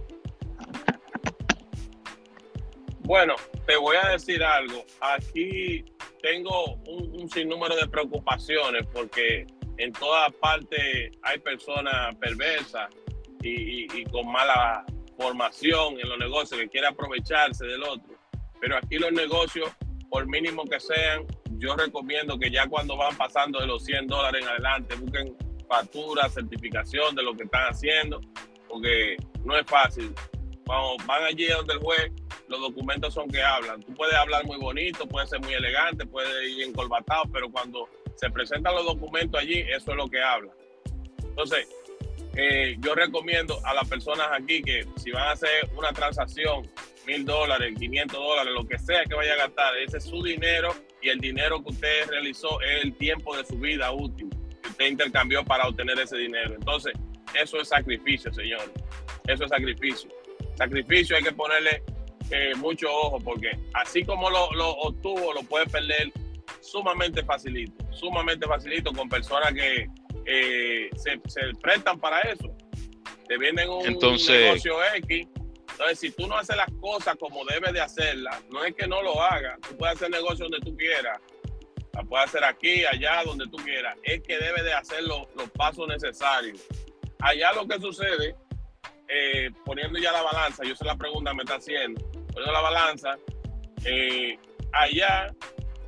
Bueno, te voy a decir algo. Aquí tengo un, un sinnúmero de preocupaciones porque en todas partes hay personas perversas y, y, y con mala formación en los negocios que quieren aprovecharse del otro. Pero aquí los negocios, por mínimo que sean, yo recomiendo que ya cuando van pasando de los cien dólares en adelante, busquen factura, certificación de lo que están haciendo, porque no es fácil. Cuando van allí donde el juez, los documentos son que hablan. Tú puedes hablar muy bonito, puedes ser muy elegante, puedes ir encorbatado, pero cuando se presentan los documentos allí, eso es lo que habla. Entonces, eh, yo recomiendo a las personas aquí que si van a hacer una transacción, mil dólares, quinientos dólares, lo que sea que vaya a gastar, ese es su dinero y el dinero que usted realizó es el tiempo de su vida útil que usted intercambió para obtener ese dinero. Entonces, eso es sacrificio, señores. Eso es sacrificio. Sacrificio hay que ponerle eh, mucho ojo porque así como lo, lo obtuvo, lo puede perder sumamente facilito, sumamente facilito con personas que eh, se, se prestan para eso. Te venden un Entonces, negocio X. Entonces, si tú no haces las cosas como debes de hacerlas, no es que no lo hagas. Tú puedes hacer negocio donde tú quieras. La puedes hacer aquí, allá, donde tú quieras. Es que debes de hacer lo, los pasos necesarios. Allá lo que sucede, eh, poniendo ya la balanza, yo sé la pregunta que me está haciendo, poniendo la balanza, eh, allá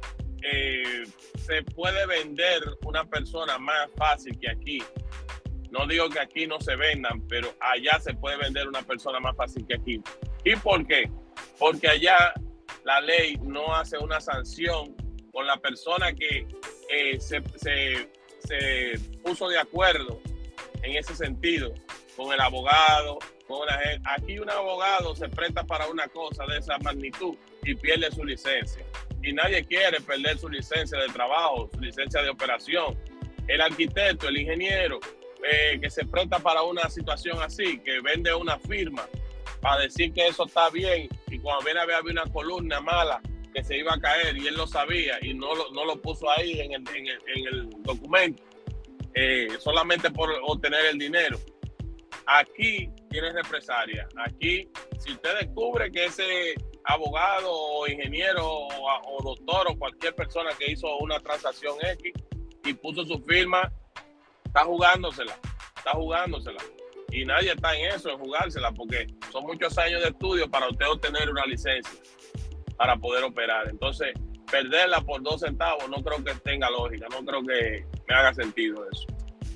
eh, se puede vender una persona más fácil que aquí. No digo que aquí no se vendan, pero allá se puede vender una persona más fácil que aquí. ¿Y por qué? Porque allá la ley no hace una sanción con la persona que eh, se, se, se puso de acuerdo en ese sentido, con el abogado, con la gente. Aquí un abogado se presta para una cosa de esa magnitud y pierde su licencia. Y nadie quiere perder su licencia de trabajo, su licencia de operación. El arquitecto, el ingeniero, eh, que se presta para una situación así, que vende una firma para decir que eso está bien, y cuando viene a ver había una columna mala que se iba a caer y él lo sabía y no lo, no lo puso ahí en el, en el, en el documento, eh, solamente por obtener el dinero. Aquí tiene represalia. Aquí, si usted descubre que ese abogado o ingeniero o, o doctor o cualquier persona que hizo una transacción X y puso su firma, está jugándosela, está jugándosela. Y nadie está en eso, en jugársela, porque son muchos años de estudio para usted obtener una licencia para poder operar. Entonces, perderla por dos centavos no creo que tenga lógica, no creo que me haga sentido eso.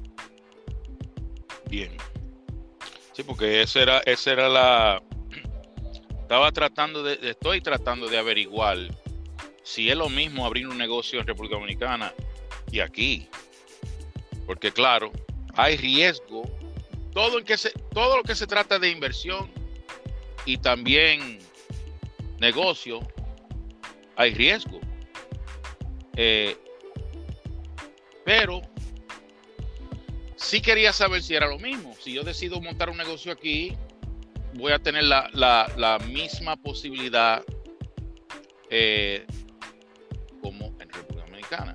Bien. Sí, porque esa era, esa era la... Estaba tratando de, estoy tratando de averiguar si es lo mismo abrir un negocio en República Dominicana y aquí. Porque claro, hay riesgo. Todo, en que se, todo lo que se trata de inversión y también negocio, hay riesgo. Eh, pero sí quería saber si era lo mismo. Si yo decido montar un negocio aquí, voy a tener la, la, la misma posibilidad eh, como en República Dominicana.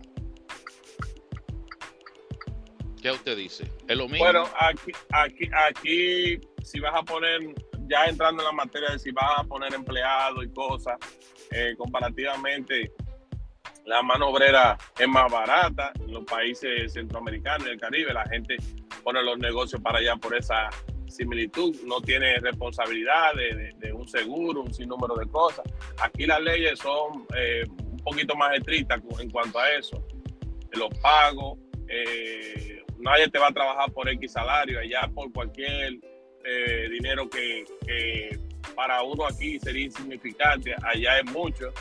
¿Qué usted dice? ¿Es lo mismo? Bueno, aquí, aquí, aquí, si vas a poner, ya entrando en la materia de si vas a poner empleados y cosas, eh, comparativamente, la mano obrera es más barata en los países centroamericanos y del Caribe. La gente pone los negocios para allá por esa similitud, no tiene responsabilidad de, de, de un seguro, un sinnúmero de cosas. Aquí las leyes son eh, un poquito más estrictas en cuanto a eso, de los pagos. Eh, nadie te va a trabajar por X salario, allá por cualquier eh, dinero que, que para uno aquí sería insignificante, allá es mucho.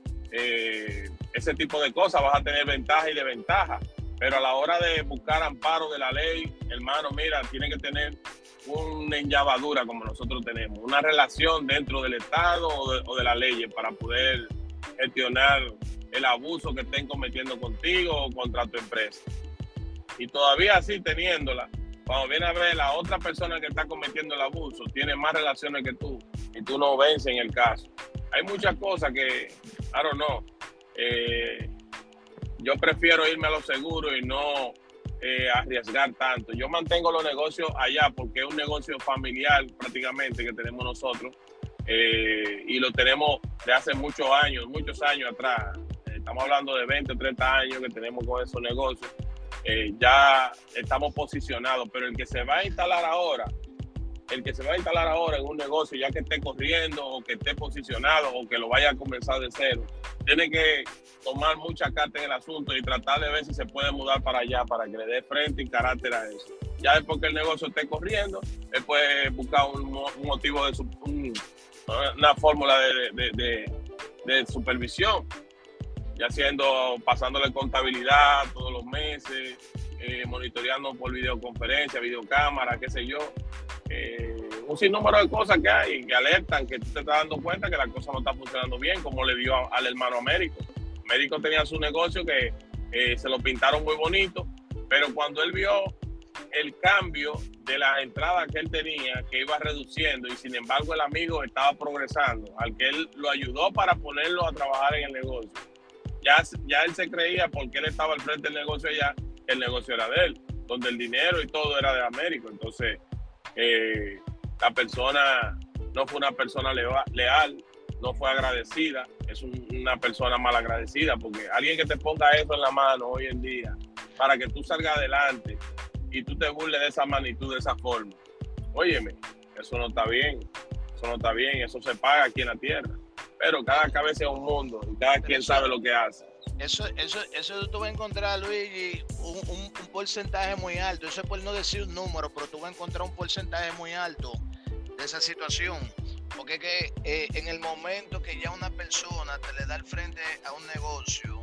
Eh, ese tipo de cosas vas a tener ventaja y desventaja, pero a la hora de buscar amparo de la ley, hermano, mira, tiene que tener una enllavadura como nosotros tenemos, una relación dentro del Estado o de, o de las leyes para poder gestionar el abuso que estén cometiendo contigo o contra tu empresa. Y todavía así teniéndola, cuando viene a ver la otra persona que está cometiendo el abuso, tiene más relaciones que tú y tú no vences en el caso. Hay muchas cosas que, I don't know, eh, yo prefiero irme a lo seguro y no eh, arriesgar tanto. Yo mantengo los negocios allá porque es un negocio familiar prácticamente que tenemos nosotros eh, y lo tenemos de hace muchos años, muchos años atrás. Eh, estamos hablando de veinte o treinta años que tenemos con esos negocios. Eh, ya estamos posicionados, pero el que se va a instalar ahora, el que se va a instalar ahora en un negocio, ya que esté corriendo o que esté posicionado o que lo vaya a comenzar de cero, tiene que tomar mucha carta en el asunto y tratar de ver si se puede mudar para allá para que le dé frente y carácter a eso. Ya después que el negocio esté corriendo, él puede buscar un, un motivo de su, un, una fórmula de, de, de, de supervisión, ya siendo, pasándole contabilidad todos los meses, eh, monitoreando por videoconferencia, videocámara, qué sé yo. Eh, un sinnúmero de cosas que hay que alertan que tú te estás dando cuenta que la cosa no está funcionando bien, como le dio a, al hermano Américo. Américo tenía su negocio que eh, se lo pintaron muy bonito, pero cuando él vio el cambio de las entradas que él tenía, que iba reduciendo, y sin embargo el amigo estaba progresando, al que él lo ayudó para ponerlo a trabajar en el negocio, ya, ya él se creía, porque él estaba al frente del negocio allá, el negocio era de él, donde el dinero y todo era de Américo. Entonces eh, la persona no fue una persona leal, leal, no fue agradecida, es un, una persona mal agradecida, porque alguien que te ponga eso en la mano hoy en día para que tú salgas adelante y tú te burles de esa magnitud, de esa forma, óyeme, eso no está bien, eso no está bien, eso se paga aquí en la tierra, pero cada cabeza es un mundo y cada quien sabe lo que hace. Eso, eso, eso tú vas a encontrar, Luigi, un, un, un porcentaje muy alto. Eso es por no decir un número, pero tú vas a encontrar un porcentaje muy alto de esa situación. Porque es que eh, en el momento que ya una persona te le da el frente a un negocio,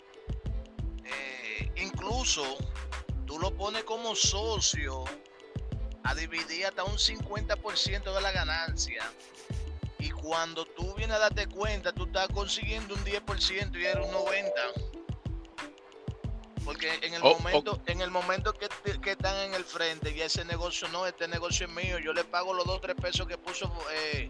eh, incluso tú lo pones como socio a dividir hasta un cincuenta por ciento de la ganancia. Y cuando tú vienes a darte cuenta, tú estás consiguiendo un diez por ciento y era un noventa por ciento. Porque en el Oh, momento, oh. en el momento que, que están en el frente, y ese negocio no, este negocio es mío, yo le pago los dos o tres pesos que puso. Eh,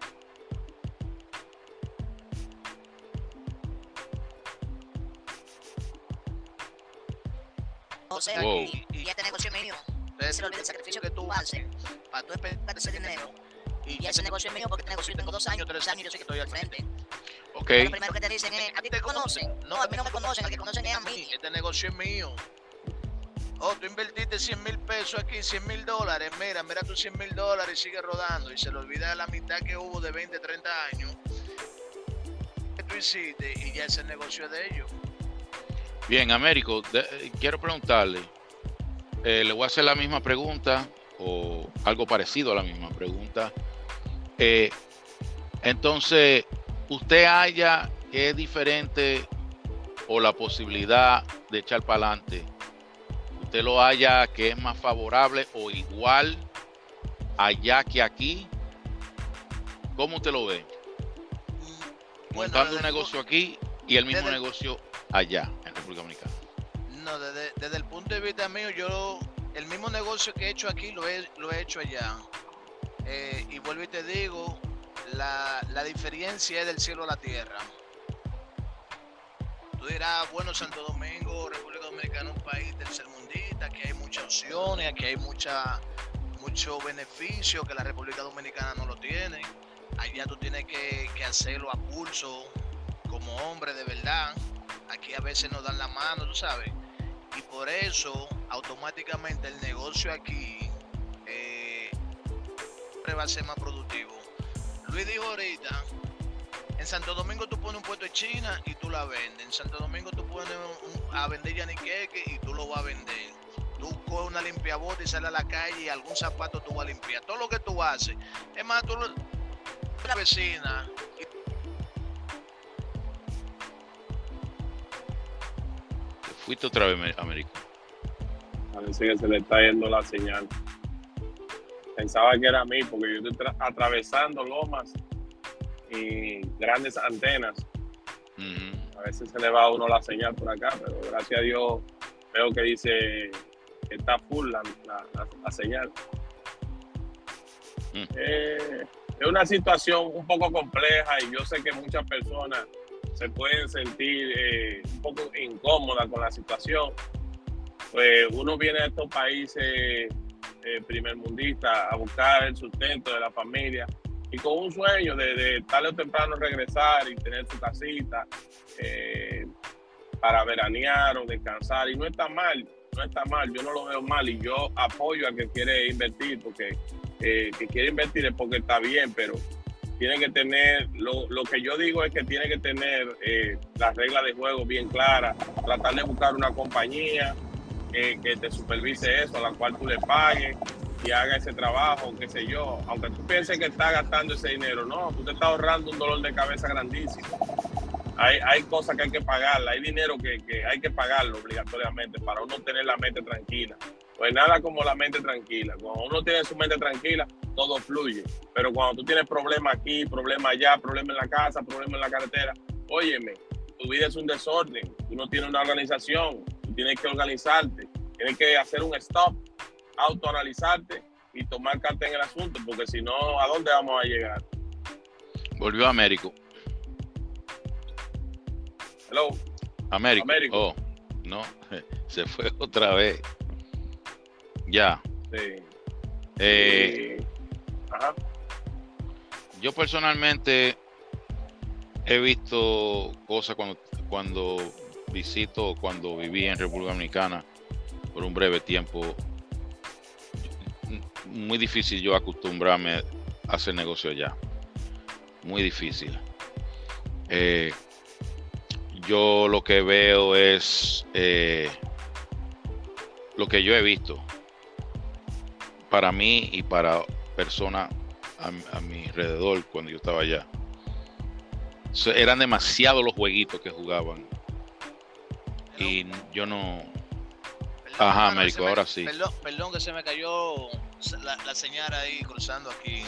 O sea, Wow. y, y este negocio es mío. No se le olvide el sacrificio que tú haces para tú esperar ese dinero. Y ese negocio es mío porque este negocio yo tengo dos años, tres años, yo sé que estoy al frente. Ok. Lo primero que te dicen es, ¿a ti te conocen? No, a mí no me conocen, al que conocen es a mí. Este negocio es mío. Oh, tú invertiste cien mil pesos aquí, cien mil dólares. Mira, mira tus cien mil dólares y sigue rodando. Y se le olvida la mitad que hubo de veinte, treinta años que tú hiciste y ya ese negocio es de ellos. Bien, Américo, de- quiero preguntarle, eh, le voy a hacer la misma pregunta o algo parecido a la misma pregunta. Eh, entonces, ¿usted halla que es diferente o la posibilidad de echar para adelante? ¿Usted lo halla que es más favorable o igual allá que aquí? ¿Cómo usted lo ve? Bueno, Montando un desde el negocio aquí y el mismo desde el- negocio allá, en República Dominicana. No, desde, desde el punto de vista mío, yo el mismo negocio que he hecho aquí lo he, lo he hecho allá. Eh, y vuelvo y te digo, la, la diferencia es del cielo a la tierra. Tú dirás, bueno, Santo Domingo, República Dominicana, un país tercermundista, aquí hay muchas opciones, aquí hay mucha, mucho beneficio que la República Dominicana no lo tiene. Allá tú tienes que, que hacerlo a pulso, como hombre de verdad. Aquí a veces nos dan la mano, tú sabes. Y por eso, automáticamente el negocio aquí eh, siempre va a ser más productivo. Luis dijo ahorita, en Santo Domingo tú pones un puesto de China y tú la vendes. En Santo Domingo tú pones un, a vender yaniqueque y tú lo vas a vender. Tú coges una limpiabota y sales a la calle y algún zapato tú vas a limpiar. Todo lo que tú haces. Es más, tú lo, la vecina. Te fuiste otra vez, Américo. Parece que se le está yendo la señal. Pensaba que era a mí, porque yo estoy tra- atravesando lomas y grandes antenas. Uh-huh. A veces se le va a uno la señal por acá, pero gracias a Dios veo que dice que está full la, la, la, la señal. Mm. Eh, es una situación un poco compleja y yo sé que muchas personas se pueden sentir eh, un poco incómodas con la situación. Pues uno viene de estos países eh, primermundistas a buscar el sustento de la familia y con un sueño de, de tarde o temprano regresar y tener su casita eh, para veranear o descansar. Y no está mal, no está mal, yo no lo veo mal y yo apoyo a que quiere invertir, porque eh, que quiere invertir es porque está bien, pero tiene que tener, lo, lo que yo digo es que tiene que tener eh, las reglas de juego bien claras, tratar de buscar una compañía eh, que te supervise eso, a la cual tú le pagues y haga ese trabajo, qué sé yo. Aunque tú pienses que estás gastando ese dinero, no, tú te estás ahorrando un dolor de cabeza grandísimo. Hay, hay cosas que hay que pagarla, hay dinero que, que hay que pagarlo obligatoriamente para uno tener la mente tranquila. Pues nada como la mente tranquila. Cuando uno tiene su mente tranquila, todo fluye. Pero cuando tú tienes problemas aquí, problemas allá, problemas en la casa, problemas en la carretera, óyeme, tu vida es un desorden. Tú no tienes una organización, tú tienes que organizarte, tienes que hacer un stop, autoanalizarte y tomar carta en el asunto, porque si no, ¿a dónde vamos a llegar? Volvió a Américo. Hello. Américo. Américo. Oh, no, se fue otra vez. Ya. Sí. Eh, Sí. Ajá. Yo personalmente he visto cosas cuando, cuando visito, cuando viví en República Dominicana por un breve tiempo. Muy difícil yo acostumbrarme a hacer negocio allá. Muy difícil. Eh, yo lo que veo es eh, lo que yo he visto para mí y para personas a, a mi alrededor cuando yo estaba allá. So, eran demasiados los jueguitos que jugaban. Y yo no... Perdón, Ajá, hermano, Américo, se me- ahora sí. Perdón, perdón que se me cayó la, la señal ahí cruzando aquí.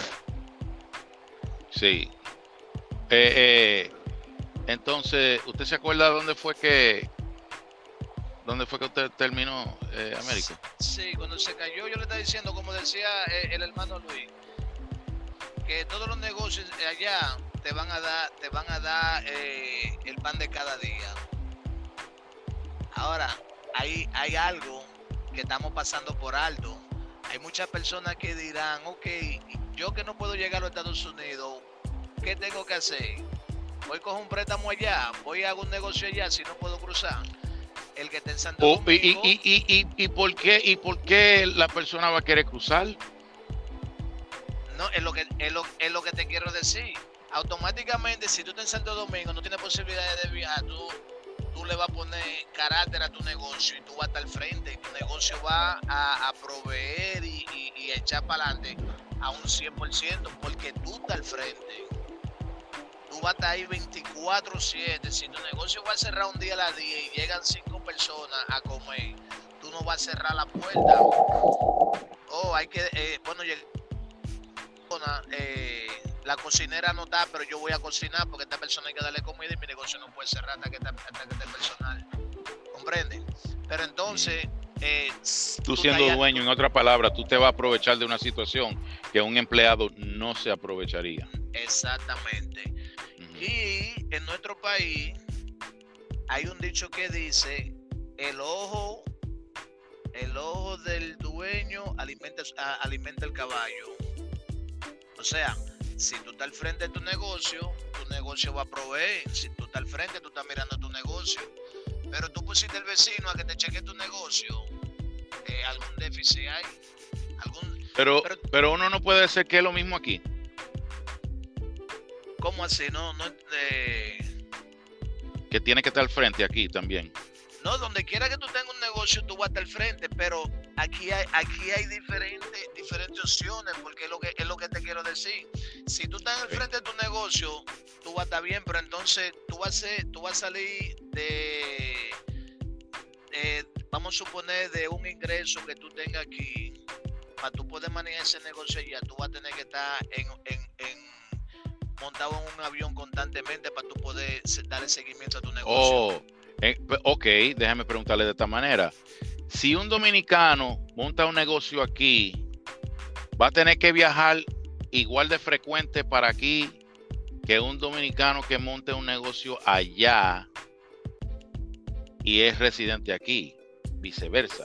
Sí. Eh, eh, entonces, ¿usted se acuerda dónde fue que dónde fue que usted terminó, eh, Américo? Sí, cuando se cayó yo le estaba diciendo, como decía eh, el hermano Luis, que todos los negocios allá te van a dar, te van a dar eh, el pan de cada día. Ahora, hay, hay algo que estamos pasando por alto. Hay muchas personas que dirán, ok, yo que no puedo llegar a los Estados Unidos, ¿qué tengo que hacer? Voy a coger un préstamo allá, voy a hacer un negocio allá si no puedo cruzar. El que está en Santo Oh, y, Domingo, y, y, y, y por qué y por qué la persona va a querer cruzar? no, es lo que es lo, es lo que te quiero decir. Automáticamente, si tú estás en Santo Domingo, no tienes posibilidades de viajar, tú, tú le vas a poner carácter a tu negocio y tú vas a estar al frente. Tu negocio va a, a proveer y, y, y a echar para adelante a un cien por ciento porque tú estás al frente. Tú vas a estar ahí veinticuatro siete. Si tu negocio va a cerrar un día a las diez y llegan cinco personas a comer, tú no vas a cerrar la puerta. Oh, hay que, eh, bueno, llega eh, la cocinera no está, pero yo voy a cocinar porque a esta persona hay que darle comida y mi negocio no puede cerrar hasta que esté, hasta que esté personal. ¿Comprende? Pero entonces, eh, Tú tú siendo estás allá- dueño, en otras palabras, tú te vas a aprovechar de una situación que un empleado no se aprovecharía. Exactamente. Ujú. Y en nuestro país hay un dicho que dice, el ojo, el ojo del dueño alimenta, a- alimenta el caballo. O sea, si tú estás al frente de tu negocio, tu negocio va a proveer. Si tú estás al frente, tú estás mirando tu negocio. Pero tú pusiste al vecino a que te cheque tu negocio. Eh, ¿Algún déficit hay? ¿Algún, Pero, Pero- pero uno no puede decir que es lo mismo aquí. ¿Cómo así? No, no, eh, Que tiene que estar al frente aquí también. no, donde quiera que tú tengas un negocio, tú vas a estar al frente, pero aquí hay, aquí hay diferentes, diferentes opciones, porque es lo que es lo que te quiero decir. Si tú estás al Ok. frente de tu negocio, tú vas a estar bien, pero entonces tú vas a ser, tú vas a salir de, eh, vamos a suponer, de un ingreso que tú tengas aquí, para tú poder manejar ese negocio allá, tú vas a tener que estar en, en, en montado en un avión constantemente para tú poder se- darle seguimiento a tu negocio. Oh, eh, pe- ok, déjame preguntarle de esta manera. Si un dominicano monta un negocio aquí, va a tener que viajar igual de frecuente para aquí que un dominicano que monte un negocio allá y es residente aquí, viceversa.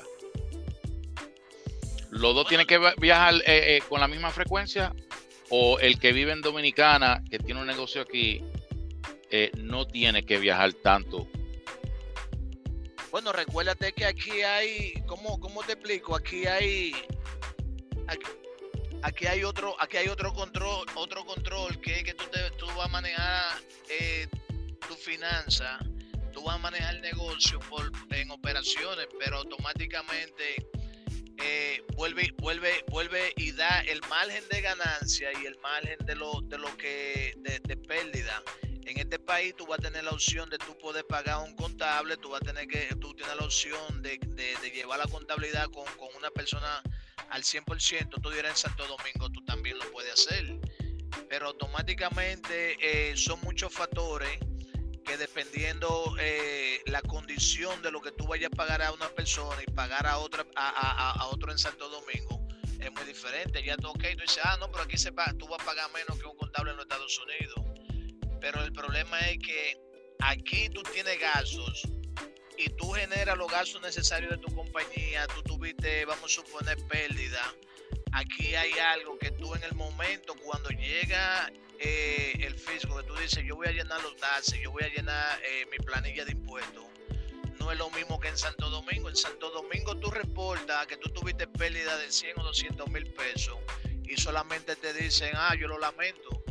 ¿Los dos tienen que va- viajar eh, eh, con la misma frecuencia? ¿O el que vive en Dominicana, que tiene un negocio aquí, eh, no tiene que viajar tanto? Bueno, recuérdate que aquí hay, ¿cómo, cómo te explico? Aquí hay, aquí, aquí hay otro, aquí hay otro control, otro control que es que tú, te, tú vas a manejar eh, tu finanza, tú vas a manejar el negocio por, en operaciones, pero automáticamente eh, vuelve, vuelve, vuelve y da el margen de ganancia y el margen de lo, de lo que de, de pérdida. En este país tú vas a tener la opción de tú poder pagar a un contable, tú vas a tener que, tú tienes la opción de, de, de llevar la contabilidad con, con una persona al cien por ciento. Tú dirás en Santo Domingo, tú también lo puedes hacer. Pero automáticamente eh, son muchos factores que dependiendo eh, la condición de lo que tú vayas a pagar a una persona y pagar a otra a, a, a otro en Santo Domingo es muy diferente. Ya tú, okay, tú dices, ah, no, pero aquí se paga, tú vas a pagar menos que un contable en los Estados Unidos. Pero el problema es que aquí tú tienes gastos y tú generas los gastos necesarios de tu compañía, tú tuviste, vamos a suponer, pérdida. Aquí hay algo que tú en el momento, cuando llega eh, el fisco, que tú dices, yo voy a llenar los taxes, yo voy a llenar eh, mi planilla de impuestos, no es lo mismo que en Santo Domingo. En Santo Domingo tú reportas que tú tuviste pérdida de cien o doscientos mil pesos y solamente te dicen, ah, yo lo lamento.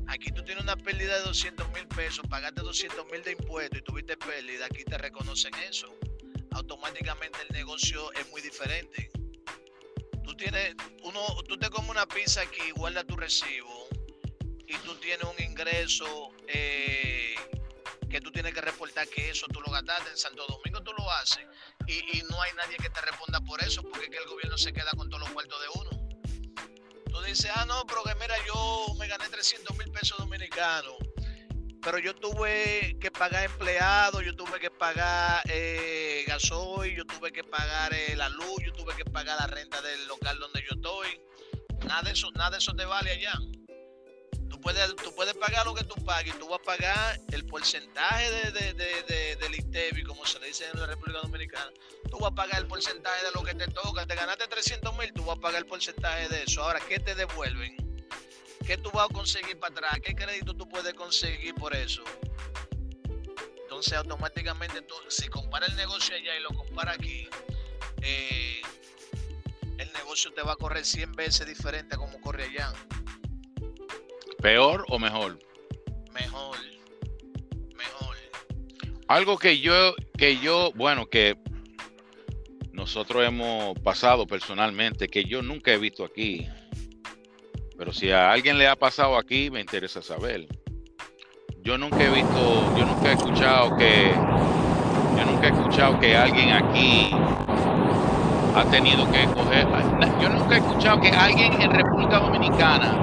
Aquí tú tienes una pérdida de doscientos mil pesos, pagaste doscientos mil de impuestos y tuviste pérdida, aquí te reconocen eso. Automáticamente el negocio es muy diferente. Tú tienes, uno, tú te comes una pizza aquí, guarda tu recibo y tú tienes un ingreso eh, que tú tienes que reportar que eso tú lo gastaste. En Santo Domingo tú lo haces y, y no hay nadie que te responda por eso, porque es que el gobierno se queda con todos los cuartos de uno. Tú dices, ah, no, pero que mira, yo me gané trescientos mil pesos dominicanos, pero yo tuve que pagar empleados, yo tuve que pagar eh, gasoil, yo tuve que pagar eh, la luz, yo tuve que pagar la renta del local donde yo estoy. Nada de eso, nada de eso te vale allá. Tú puedes, tú puedes pagar lo que tú pagues, tú vas a pagar el porcentaje de, de, de, de, del I T E V I, como se le dice en la República Dominicana. Tú vas a pagar el porcentaje de lo que te toca. Te ganaste trescientos mil, tú vas a pagar el porcentaje de eso. Ahora, ¿qué te devuelven? ¿Qué tú vas a conseguir para atrás? ¿Qué crédito tú puedes conseguir por eso? Entonces, automáticamente, tú, si comparas el negocio allá y lo comparas aquí, eh, el negocio te va a correr cien veces diferente a como corre allá. ¿Peor o mejor? Mejor. Mejor. Algo que yo, que yo, bueno, que nosotros hemos pasado personalmente, que yo nunca he visto aquí, pero si a alguien le ha pasado aquí, me interesa saber. Yo nunca he visto, yo nunca he escuchado que, yo nunca he escuchado que alguien aquí ha tenido que coger, yo nunca he escuchado que alguien en República Dominicana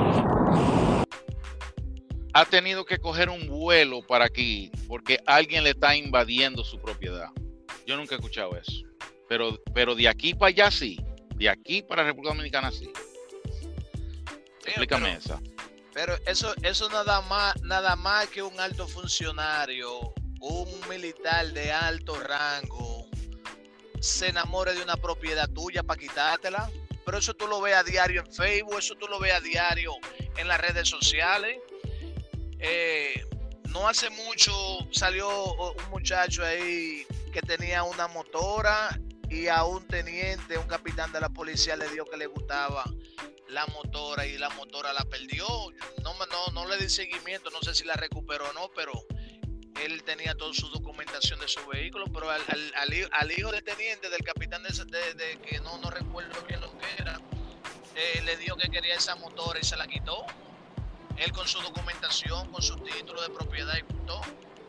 ha tenido que coger un vuelo para aquí porque alguien le está invadiendo su propiedad. Yo nunca he escuchado eso. Pero, pero de aquí para allá sí. De aquí para República Dominicana sí. Sí, explícame pero, esa. Pero eso, eso nada más, nada más que un alto funcionario, un militar de alto rango, se enamore de una propiedad tuya para quitártela. Pero eso tú lo ves a diario en Facebook, eso tú lo ves a diario en las redes sociales. Eh, no hace mucho salió un muchacho ahí que tenía una motora y a un teniente, un capitán de la policía le dijo que le gustaba la motora y la motora la perdió. No, no, no le di seguimiento, no sé si la recuperó o no, pero él tenía toda su documentación de su vehículo, pero al, al, al, al hijo del teniente, del capitán de, de, de que no, no recuerdo quién lo que era, eh, le dijo que quería esa motora y se la quitó. Él con su documentación, con su título de propiedad y todo.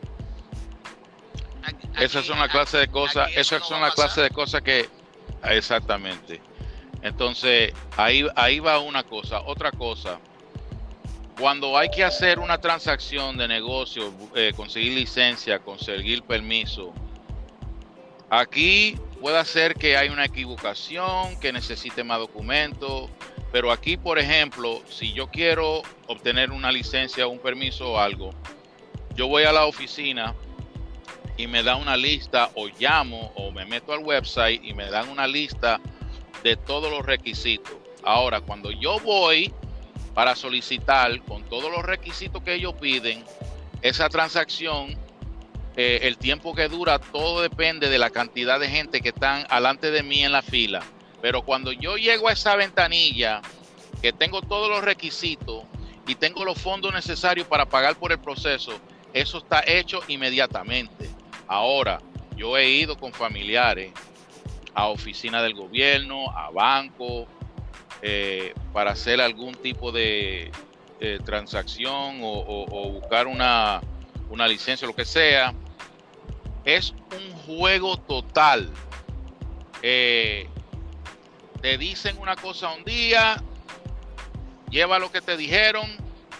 Aquí, esas son la clase de cosas, esas no son la clase de cosas que, exactamente. Entonces, ahí, ahí va una cosa. Otra cosa, cuando hay que hacer una transacción de negocio, eh, conseguir licencia, conseguir permiso, aquí puede ser que hay una equivocación, que necesite más documentos. Pero aquí, por ejemplo, si yo quiero obtener una licencia, un permiso o algo, yo voy a la oficina y me dan una lista, o llamo o me meto al website y me dan una lista de todos los requisitos. Ahora, cuando yo voy para solicitar con todos los requisitos que ellos piden, esa transacción, eh, el tiempo que dura, todo depende de la cantidad de gente que están alante de mí en la fila. Pero cuando yo llego a esa ventanilla, que tengo todos los requisitos y tengo los fondos necesarios para pagar por el proceso, eso está hecho inmediatamente. Ahora, yo he ido con familiares a oficina del gobierno, a banco, eh, para hacer algún tipo de eh, transacción o, o, o buscar una, una licencia, lo que sea. Es un juego total. Eh, Te dicen una cosa un día, lleva lo que te dijeron,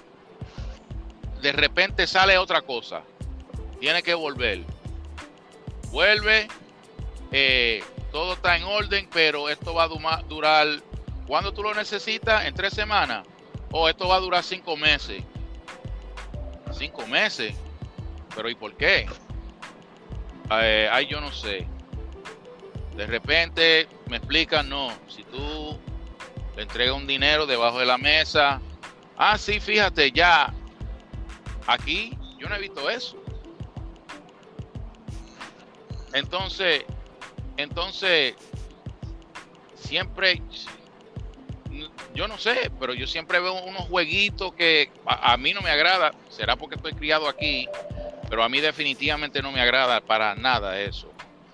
de repente sale otra cosa, tiene que volver, vuelve, eh, todo está en orden, pero esto va a durar, ¿cuándo tú lo necesitas? En tres semanas, o esto va a durar cinco meses, cinco meses, pero ¿y por qué? Eh, ay, yo no sé. De repente me explican, no, si tú le entregas un dinero debajo de la mesa, ah, sí, fíjate, ya, aquí yo no he visto eso. Entonces, entonces, siempre, yo no sé, pero yo siempre veo unos jueguitos que a, a mí no me agrada. Será porque estoy criado aquí, pero a mí definitivamente no me agrada para nada eso.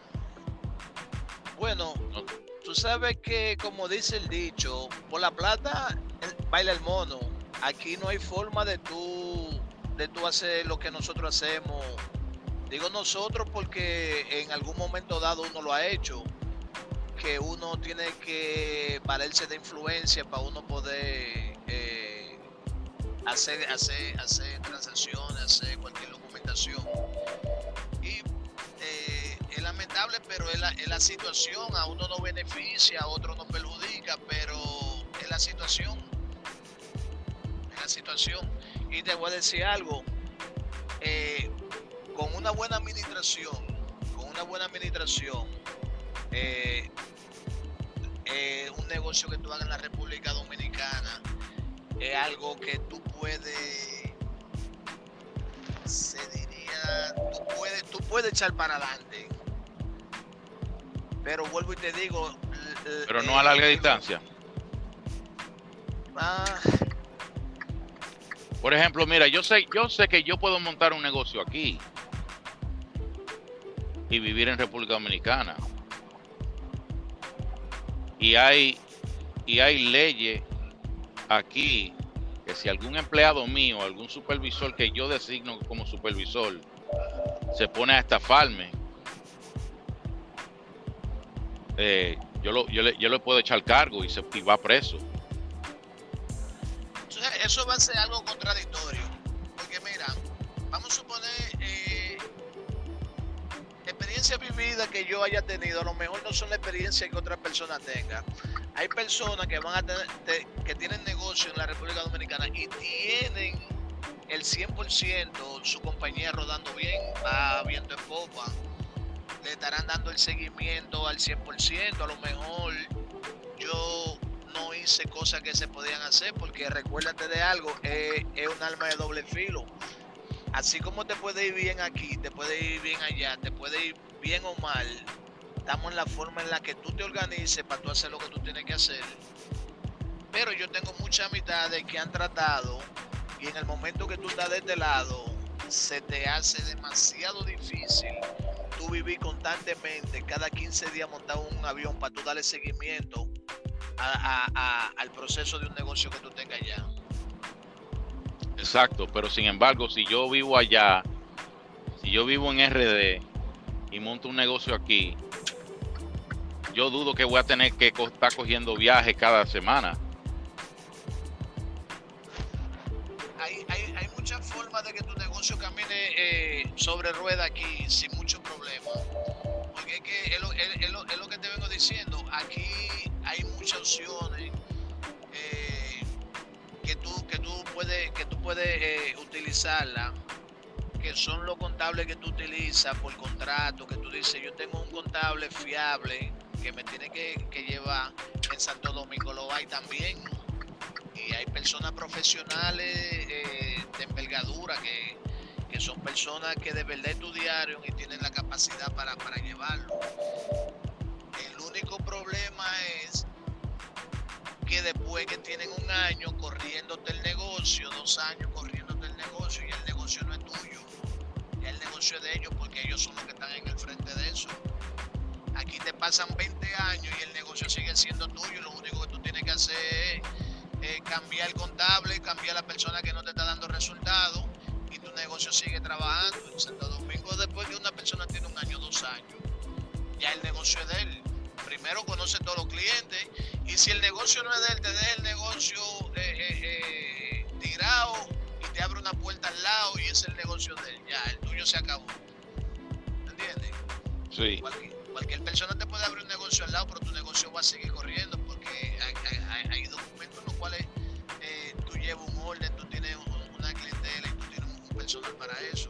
Bueno, No. tú sabes que, como dice el dicho, por la plata el- baila el mono. Aquí no hay forma de tú, de tú hacer lo que nosotros hacemos. Digo nosotros porque en algún momento dado uno lo ha hecho, que uno tiene que valerse de influencia para uno poder eh, hacer, hacer, hacer transacciones, hacer cualquier documentación. Y eh, es lamentable, pero es la, es la situación. A uno no beneficia, a otro no perjudica, pero es la situación. Es la situación. Y te voy a decir algo. eh, con una buena administración, con una buena administración, eh, eh, un negocio que tú hagas en la República Dominicana es algo que tú puedes, se diría, tú puedes, tú puedes echar para adelante. Pero vuelvo y te digo, l- Pero eh, no a larga lo- distancia. Ah, Por ejemplo, mira, yo sé, yo sé que yo puedo montar un negocio aquí y vivir en República Dominicana. Y hay, y hay leyes aquí que si algún empleado mío, algún supervisor que yo designo como supervisor, se pone a estafarme, eh, yo, lo, yo, le, yo le puedo echar cargo y, se, y va preso. entonces, eso va a ser algo contradictorio. Porque mira, vamos a suponer eh, experiencias vividas que yo haya tenido, a lo mejor no son la experiencia que otra persona tenga. Hay personas que van a tener, te- que tienen negocio en la República Dominicana y tienen el cien por ciento su compañía rodando bien, va viento en popa, le estarán dando el seguimiento al cien por ciento. A lo mejor yo no hice cosas que se podían hacer, porque recuérdate de algo, es, es un arma de doble filo. Así como te puede ir bien aquí, te puede ir bien allá, te puede ir bien o mal, estamos en la forma en la que tú te organices para tú hacer lo que tú tienes que hacer. Pero yo tengo muchas amistades que han tratado, y en el momento que tú estás de este lado, se te hace demasiado difícil tú vivir constantemente, cada quince días montar un avión para tú darle seguimiento a- a- a- al proceso de un negocio que tú tengas allá. Exacto, pero sin embargo, si yo vivo allá, si yo vivo en R D y monto un negocio aquí, yo dudo que voy a tener que co- estar cogiendo viajes cada semana. Hay, hay, hay muchas formas de que tu negocio camine eh, sobre rueda aquí sin mucho problema. Porque es que es lo, es- es lo- es lo que te vengo diciendo. Aquí hay muchas opciones eh, que tú, que tú puedes, que tú puedes eh, utilizarla, que son los contables que tú utilizas por contrato, que tú dices, yo tengo un contable fiable que me tiene que, que llevar. En Santo Domingo lo hay también. Y hay personas profesionales eh, de envergadura que, que son personas que de verdad estudiaron y tienen la capacidad para, para llevarlo. El único problema es que después que tienen un año corriéndote el negocio, dos años corriéndote el negocio, y el negocio no es tuyo, ya el negocio es de ellos, porque ellos son los que están en el frente de eso. Aquí te pasan veinte años y el negocio sigue siendo tuyo, y lo único que tú tienes que hacer es eh, cambiar el contable, cambiar la persona que no te está dando resultados, y tu negocio sigue trabajando. En Santo Domingo, después que una persona tiene un año, dos años, ya el negocio es de él. Primero conoce todos los clientes, y si el negocio no es de él, te deja el negocio eh, eh, eh, tirado y te abre una puerta al lado, y es el negocio de él. Ya, el tuyo se acabó. ¿Entiendes? Sí. Cualquier, cualquier persona te puede abrir un negocio al lado, pero tu negocio va a seguir corriendo, porque hay, hay, hay documentos en los cuales eh, tú llevas un orden, tú tienes un, una clientela y tú tienes un, un personal para eso.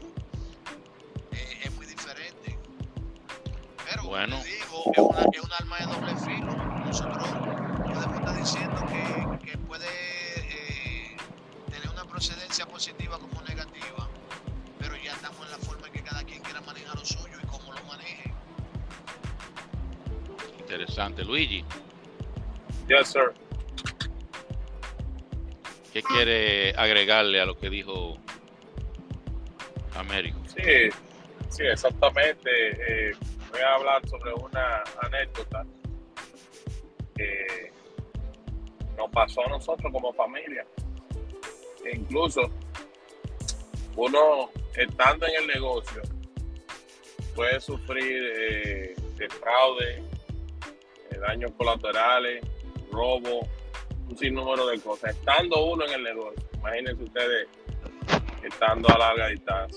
Eh, es muy diferente. Pero Bueno. como te digo, es, una, es un arma de doble filo. Nosotros podemos estar diciendo que, que puede eh, tener una procedencia positiva como negativa, pero ya estamos en la forma en que cada quien quiera manejar lo suyo y cómo lo maneje. Interesante, Luigi. Yes, sir. ¿Qué quiere agregarle a lo que dijo Américo? Sí, sí, exactamente. Eh, voy a hablar sobre una anécdota que nos pasó a nosotros como familia. E incluso uno, estando en el negocio, puede sufrir eh, de fraude, eh, daños colaterales, robo, un sinnúmero de cosas. Estando uno en el negocio, imagínense ustedes estando a larga distancia.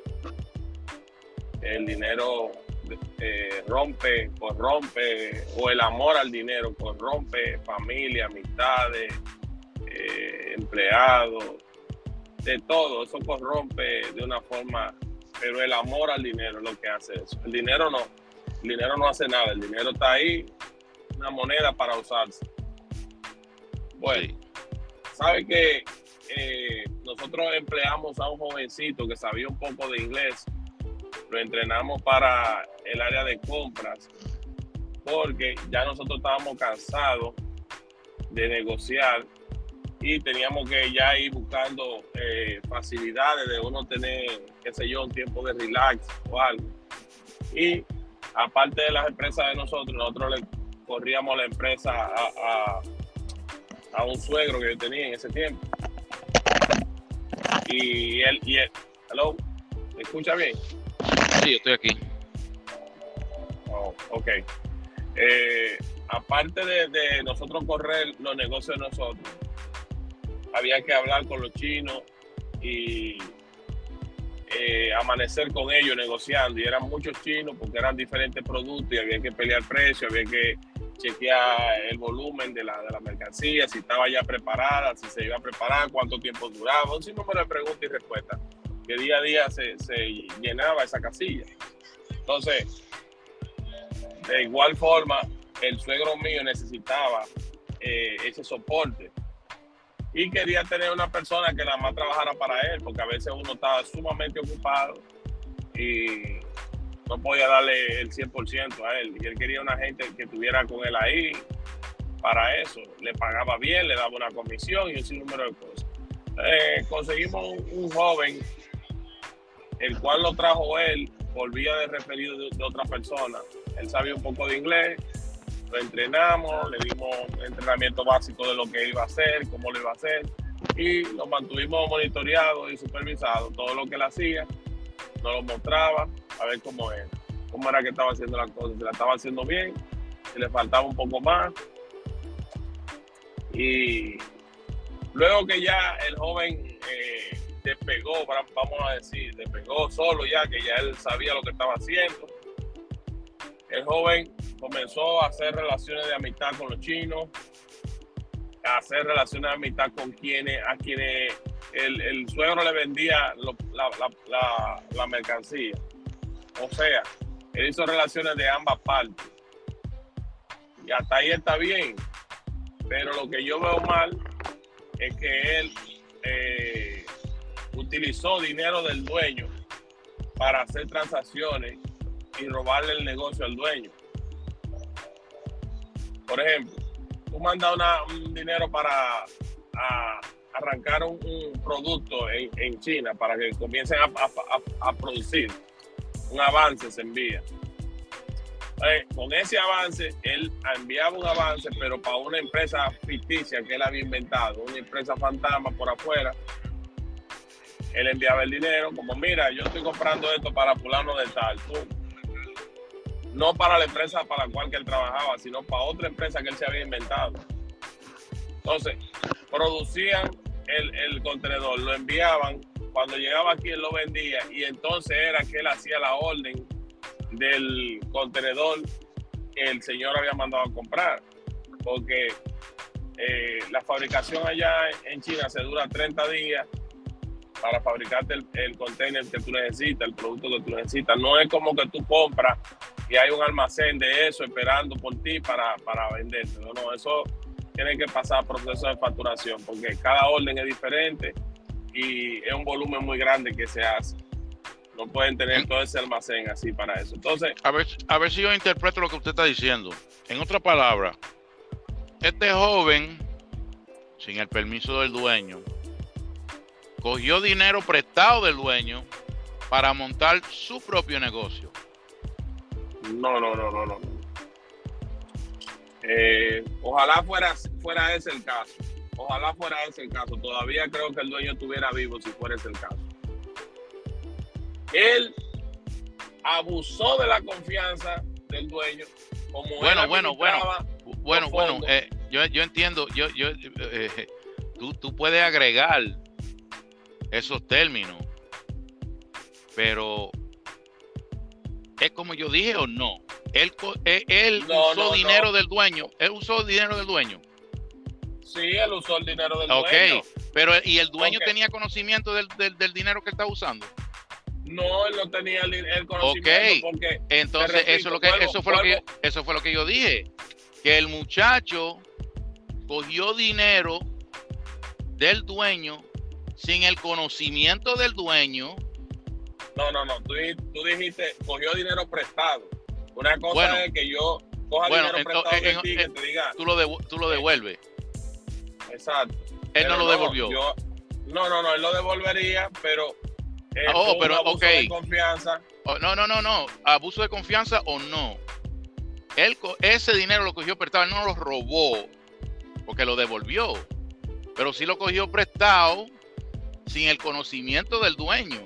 El dinero eh, rompe, corrompe, o el amor al dinero corrompe familia, amistades, eh, empleados, de todo. Eso corrompe de una forma, pero el amor al dinero es lo que hace eso. El dinero no, el dinero no hace nada, el dinero está ahí, una moneda para usarse. Bueno, sí. Sabe que eh, nosotros empleamos a un jovencito que sabía un poco de inglés, lo entrenamos para el área de compras, porque ya nosotros estábamos cansados de negociar y teníamos que ya ir buscando eh, facilidades de uno tener, qué sé yo, un tiempo de relax o algo. Y aparte de las empresas de nosotros, nosotros le corríamos la empresa a, a, a un suegro que yo tenía en ese tiempo. Y él, y él, hello, ¿me escucha bien? Sí, estoy aquí. Oh, ok. Eh, aparte de, de nosotros correr los negocios de nosotros, había que hablar con los chinos y eh, amanecer con ellos negociando. Y eran muchos chinos porque eran diferentes productos y había que pelear precios, había que chequear el volumen de la, de la mercancía, si estaba ya preparada, si se iba a preparar, cuánto tiempo duraba, un sinnúmero de preguntas y respuestas, que día a día se, se llenaba esa casilla. Entonces, de igual forma, el suegro mío necesitaba eh, ese soporte y quería tener una persona que nada más trabajara para él, porque a veces uno estaba sumamente ocupado y no podía darle el cien por ciento a él. Y él quería una gente que estuviera con él ahí para eso. Le pagaba bien, le daba una comisión y un sinnúmero de cosas. Eh, conseguimos un, un joven, el cual lo trajo él, volvía de referido de, de otra persona. Él sabía un poco de inglés, lo entrenamos, le dimos un entrenamiento básico de lo que iba a hacer, cómo lo iba a hacer, y lo mantuvimos monitoreado y supervisado. Todo lo que él hacía, nos lo mostraba, a ver cómo era, cómo era que estaba haciendo las cosas, si la estaba haciendo bien, si le faltaba un poco más. Y luego que ya el joven eh, despegó, vamos a decir, despegó solo ya, que ya él sabía lo que estaba haciendo, el joven comenzó a hacer relaciones de amistad con los chinos, a hacer relaciones de amistad con quienes, a quienes el, el suegro le vendía lo, la, la, la, la mercancía. O sea, él hizo relaciones de ambas partes. Y hasta ahí está bien. Pero lo que yo veo mal es que él eh, utilizó dinero del dueño para hacer transacciones y robarle el negocio al dueño. Por ejemplo, tú mandas una, un dinero para a, arrancar un, un producto en, en China para que comiencen a, a, a producir. Un avance se envía. Eh, con ese avance, él enviaba un avance, pero para una empresa ficticia que él había inventado, una empresa fantasma por afuera. Él enviaba el dinero, como mira, yo estoy comprando esto para fulano de tal. Tú, no para la empresa para la cual que él trabajaba, sino para otra empresa que él se había inventado. Entonces, producían el, el contenedor, lo enviaban, cuando llegaba aquí él lo vendía y entonces era que él hacía la orden del contenedor que el señor había mandado a comprar, porque eh, la fabricación allá en China se dura treinta días para fabricarte el, el container que tú necesitas, el producto que tú necesitas. No es como que tú compras y hay un almacén de eso esperando por ti para, para venderte. No, no, eso tiene que pasar proceso de facturación porque cada orden es diferente y es un volumen muy grande que se hace. No pueden tener todo ese almacén así para eso. Entonces, a ver, a ver si yo interpreto lo que usted está diciendo. En otra palabra, este joven sin el permiso del dueño, cogió dinero prestado del dueño para montar su propio negocio. No, no, no, no, no. Eh, ojalá fuera, fuera ese el caso. Ojalá fuera ese el caso. Todavía creo que el dueño estuviera vivo si fuera ese el caso. Él abusó de la confianza del dueño. Como Bueno, él bueno, bueno, bueno, bueno. fondos. Eh, yo, yo entiendo. Yo, yo, eh, tú, tú puedes agregar esos términos, pero es como yo dije o no. Él, él, él No, usó no, dinero no. del dueño. Él usó dinero del dueño. Sí, él usó el dinero del Ok, dueño. pero ¿y el dueño Ok. tenía conocimiento del, del, del dinero que él estaba usando? No, él no tenía el, el conocimiento Ok. porque Entonces, Te repito, eso, es lo que, vuelvo, eso, fue lo que, vuelvo. eso fue lo que yo dije. Que el muchacho cogió dinero del dueño sin el conocimiento del dueño. no, no, no. Tú, di- tú dijiste, cogió dinero prestado. Una cosa Bueno. es que yo coja Bueno, dinero ento- prestado de en- ti en- que te diga. Tú lo, devu- tú lo devuelves. Exacto. Él Pero no lo devolvió. yo- no, no, no, él lo devolvería, pero. eh, Ah, oh, fue un pero, abuso ok. de confianza. Oh, no, no, no, no. Abuso de confianza o no. Él, co- ese dinero lo cogió prestado, él no lo robó porque lo devolvió. Pero sí lo cogió prestado sin el conocimiento del dueño.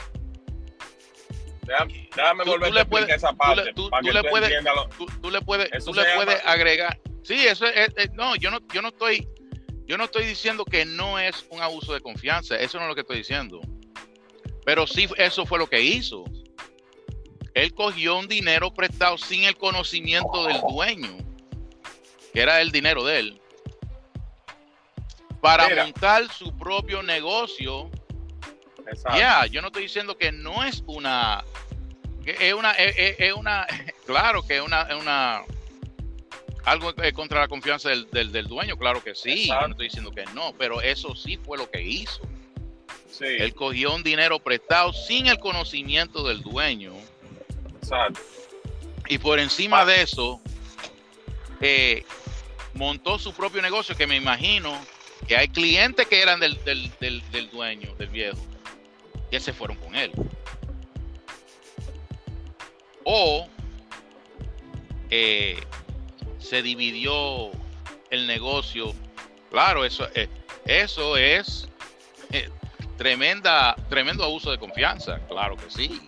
Déjame, déjame Tú- volver tú a le explicar puedes- esa tú parte. le- tú- para tú que le tú puedes- entiendas lo- Tú, tú le puedes, Eso tú le se puedes llama- agregar. Sí, eso es, es- no, yo no, yo no estoy, yo no estoy diciendo que no es un abuso de confianza. Eso no es lo que estoy diciendo. Pero sí, eso fue lo que hizo. Él cogió un dinero prestado sin el conocimiento del dueño, que era el dinero de él, para Mira. montar su propio negocio. Exacto. Ya, yo no estoy diciendo que no es una, que es una, es, es- es una, claro que es una, es una, algo eh, contra la confianza del, del, del dueño, claro que sí. Yo Exacto. no estoy diciendo que no, pero eso sí fue lo que hizo. Sí, Él cogió un dinero prestado sin el conocimiento del dueño. exacto. Y por encima de eso, eh, montó su propio negocio, que me imagino que hay clientes que eran del, del, del, del dueño, del viejo, que se fueron con él. O eh, se dividió el negocio. Claro, eso, eh, eso es eh, tremenda, tremendo abuso de confianza. Claro que sí.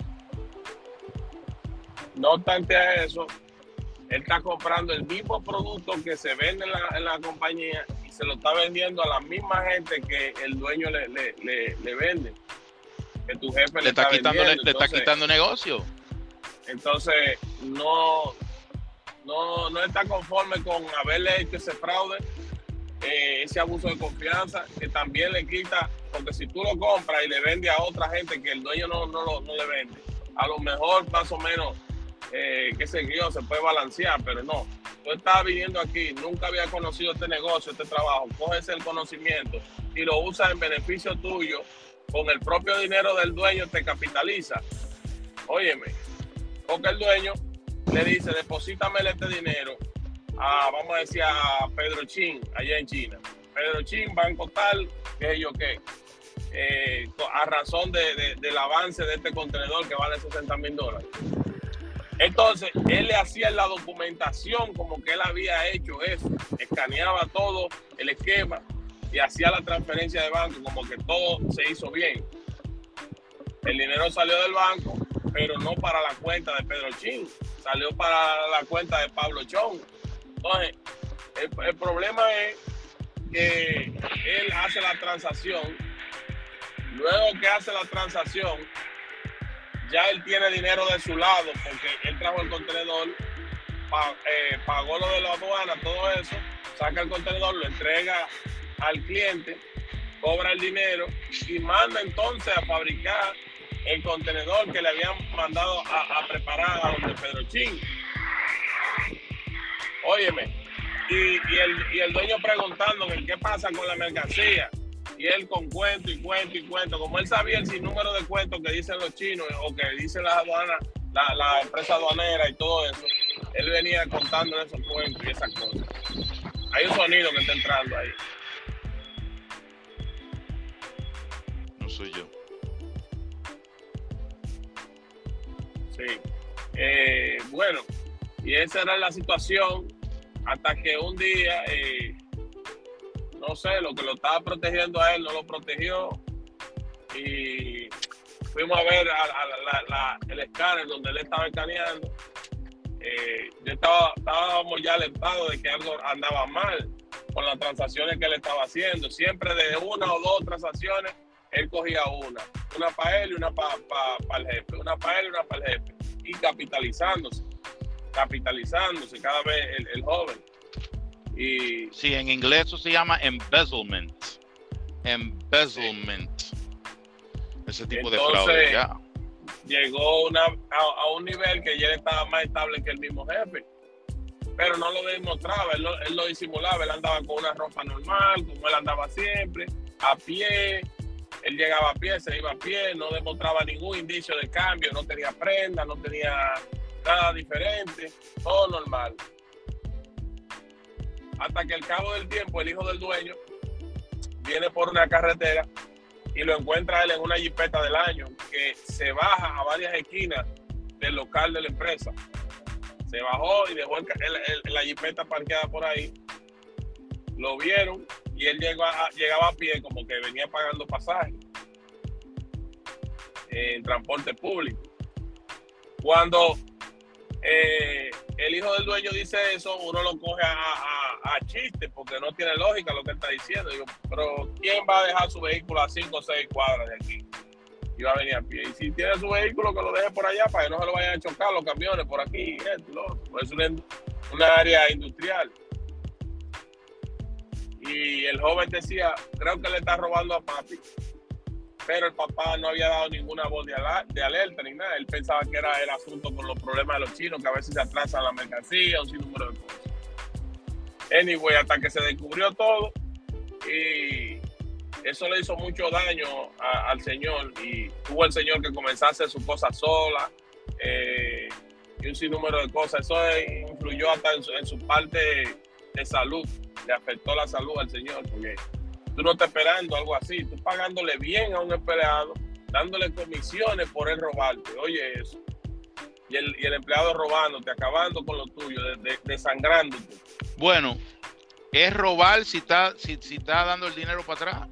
No obstante a eso, él está comprando el mismo producto que se vende en la, en la compañía y se lo está vendiendo a la misma gente que el dueño le, le, le, le vende. Que tu jefe le, Le está quitando, le, vendiendo. le está Entonces- quitando negocio. Entonces, no, no, no está conforme con haberle hecho ese fraude, eh, ese abuso de confianza, que también le quita, porque si tú lo compras y le vendes a otra gente que el dueño no, no, lo- no le vende, a lo mejor más o menos, eh, qué sé yo, se puede balancear, pero no. Tú estás viniendo aquí, nunca había conocido este negocio, este trabajo, coges el conocimiento y lo usas en beneficio tuyo, con el propio dinero del dueño te capitaliza. Óyeme, porque el dueño le dice, deposítame este dinero a, vamos a decir, a Pedro Chin, allá en China. Pedro Chin, banco tal, qué yo qué, eh, a razón de, de, del avance de este contenedor que vale sesenta mil dólares. Entonces, él le hacía la documentación como que él había hecho eso, escaneaba todo el esquema y hacía la transferencia de banco como que todo se hizo bien. El dinero salió del banco, pero no para la cuenta de Pedro Chin, salió para la cuenta de Pablo Chong. Entonces, el, el problema es que él hace la transacción, luego que hace la transacción, ya él tiene dinero de su lado, porque él trajo el contenedor, pa, eh, pagó lo de la aduana, todo eso, saca el contenedor, lo entrega al cliente, cobra el dinero y manda entonces a fabricar el contenedor que le habían mandado a, a preparar a donde Pedro Chin. Óyeme, y, y, el, y el dueño preguntándome qué pasa con la mercancía. Y él con cuento y cuento y cuento. Como él sabía el sinnúmero de cuentos que dicen los chinos o que dicen las aduanas, la, la empresa aduanera y todo eso, él venía contando esos cuentos y esas cosas. Hay un sonido que está entrando ahí. soy yo. Sí. Eh, bueno, y esa era la situación hasta que un día, eh, no sé, lo que lo estaba protegiendo a él no lo protegió y fuimos a ver a, a la, la, el escáner donde él estaba escaneando. Eh, yo estaba, estábamos ya alertados de que algo andaba mal con las transacciones que él estaba haciendo. Siempre de una o dos transacciones, él cogía una. Una para él y una para pa, pa el jefe. Una para él y una para el jefe. Y capitalizándose. Capitalizándose cada vez el, el joven. Y, sí, en inglés eso se llama embezzlement. Embezzlement. Sí. Ese tipo Entonces, de fraude, ya. Llegó una, a, a un nivel que ya estaba más estable que el mismo jefe. Pero no lo demostraba, él lo, él lo disimulaba. Él andaba con una ropa normal, como él andaba siempre, a pie. Él llegaba a pie, se iba a pie, no demostraba ningún indicio de cambio, no tenía prenda, no tenía nada diferente, todo normal. Hasta que al cabo del tiempo, el hijo del dueño viene por una carretera y lo encuentra él en una jipeta del año que se baja a varias esquinas del local de la empresa. Se bajó y dejó el, el, el, la jipeta parqueada por ahí. Lo vieron y él llegó a, llegaba a pie como que venía pagando pasaje en transporte público. Cuando eh, el hijo del dueño dice eso, uno lo coge a, a, a chiste porque no tiene lógica lo que él está diciendo. Digo, pero ¿quién va a dejar su vehículo a cinco o seis cuadras de aquí? Y va a venir a pie. Y si tiene su vehículo, que lo deje por allá para que no se lo vayan a chocar los camiones por aquí. Esto, lo otro. Pues es una, una área industrial. Y el joven decía, creo que le está robando a papi. Pero el papá no había dado ninguna voz de, al de alerta ni nada. Él pensaba que era el asunto con los problemas de los chinos, que a veces se atrasan la mercancía, un sinnúmero de cosas. Anyway, hasta que se descubrió todo y eso le hizo mucho daño a, al señor y tuvo el señor que comenzó a hacer sus cosas sola eh, y un sinnúmero de cosas. Eso influyó hasta en su, en su parte de salud, le afectó la salud al señor porque tú no estás esperando algo así, tú pagándole bien a un empleado, dándole comisiones por él robarte, oye eso. Y el, y el empleado robándote, acabando con lo tuyo, de, de, desangrándote. Bueno, ¿es robar si está, si, si está dando el dinero para atrás?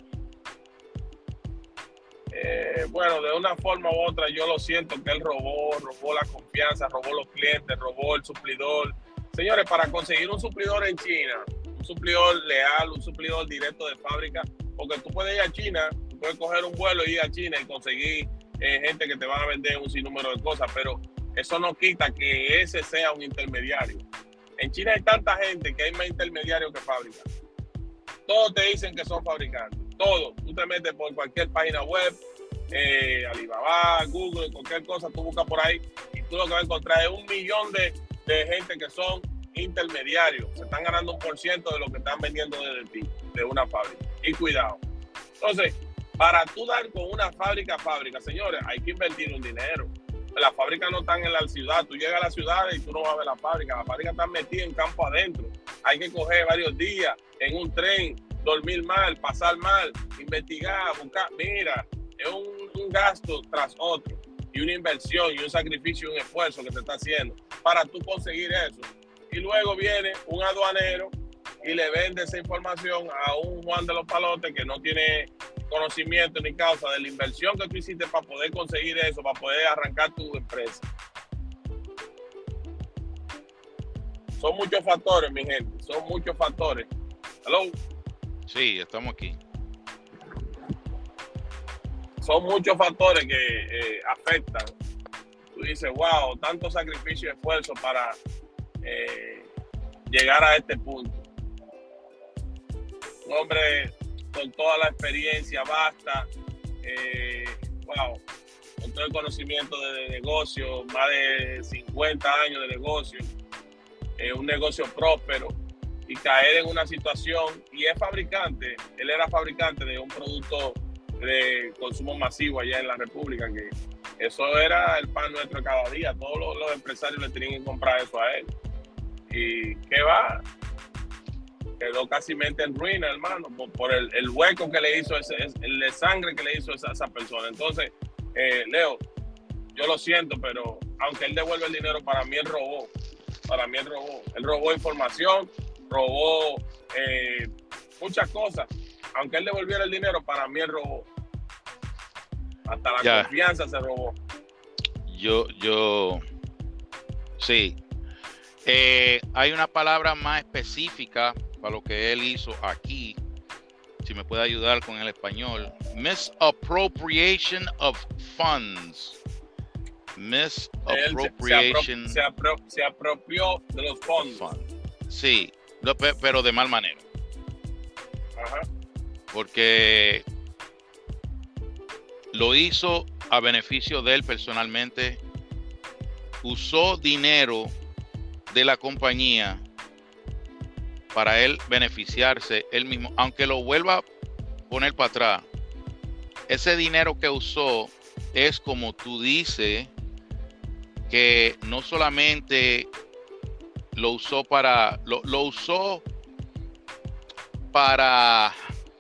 Eh, bueno, de una forma u otra yo lo siento que él robó, robó la confianza, robó los clientes, robó el suplidor. Señores, para conseguir un suplidor en China, un suplidor leal, un suplidor directo de fábrica, porque tú puedes ir a China, tú puedes coger un vuelo y ir a China y conseguir eh, gente que te van a vender un sinnúmero de cosas, pero eso no quita que ese sea un intermediario. En China hay tanta gente que hay más intermediarios que fábricas. Todos te dicen que son fabricantes, todos. Tú te metes por cualquier página web, eh, Alibaba, Google, cualquier cosa, tú buscas por ahí y tú lo que vas a encontrar es un millón de, de gente que son intermediarios, se están ganando un por ciento de lo que están vendiendo desde ti, de una fábrica. Y cuidado. Entonces, para tú dar con una fábrica a fábrica, señores, hay que invertir un dinero. Las fábricas no están en la ciudad, tú llegas a la ciudad y tú no vas a ver la fábrica, la fábrica está metida en campo adentro. Hay que coger varios días en un tren, dormir mal, pasar mal, investigar, buscar. Mira, es un, un gasto tras otro y una inversión y un sacrificio y un esfuerzo que se está haciendo para tú conseguir eso. Y luego viene un aduanero y le vende esa información a un Juan de los Palotes que no tiene conocimiento ni causa de la inversión que tú hiciste para poder conseguir eso, para poder arrancar tu empresa. Son muchos factores, mi gente, son muchos factores. ¿Hello? Sí, estamos aquí. Son muchos factores que eh, afectan. Tú dices, wow, tanto sacrificio y esfuerzo para eh, llegar a este punto. Un hombre con toda la experiencia vasta, eh, wow, con todo el conocimiento de, de negocio, más de cincuenta años de negocio, eh, un negocio próspero, y caer en una situación, y es fabricante, él era fabricante de un producto de consumo masivo allá en la República, que eso era el pan nuestro de cada día, todos los, los empresarios le tenían que comprar eso a él. ¿Y qué va? quedó casi mente en ruina, hermano, por, por el, el hueco que le hizo, ese, el de sangre que le hizo esa, esa persona. Entonces, eh, Leo, yo lo siento, pero aunque él devuelve el dinero, para mí él robó. Para mí él robó. Él robó información, robó eh, muchas cosas. Aunque él devolviera el dinero, para mí él robó. Hasta la Ya. confianza se robó. Yo, yo, sí. Eh, hay una palabra más específica para lo que él hizo aquí. Si me puede ayudar con el español. Misappropriation of funds. Misappropriation. Él se, se, apro, se apropió de los fondos. Fund. Sí, no, pe- pero de mal manera. Ajá. Porque lo hizo a beneficio de él personalmente. Usó dinero de la compañía para él beneficiarse él mismo, aunque lo vuelva a poner para atrás. Ese dinero que usó es, como tú dices, que no solamente lo usó para, lo, lo usó para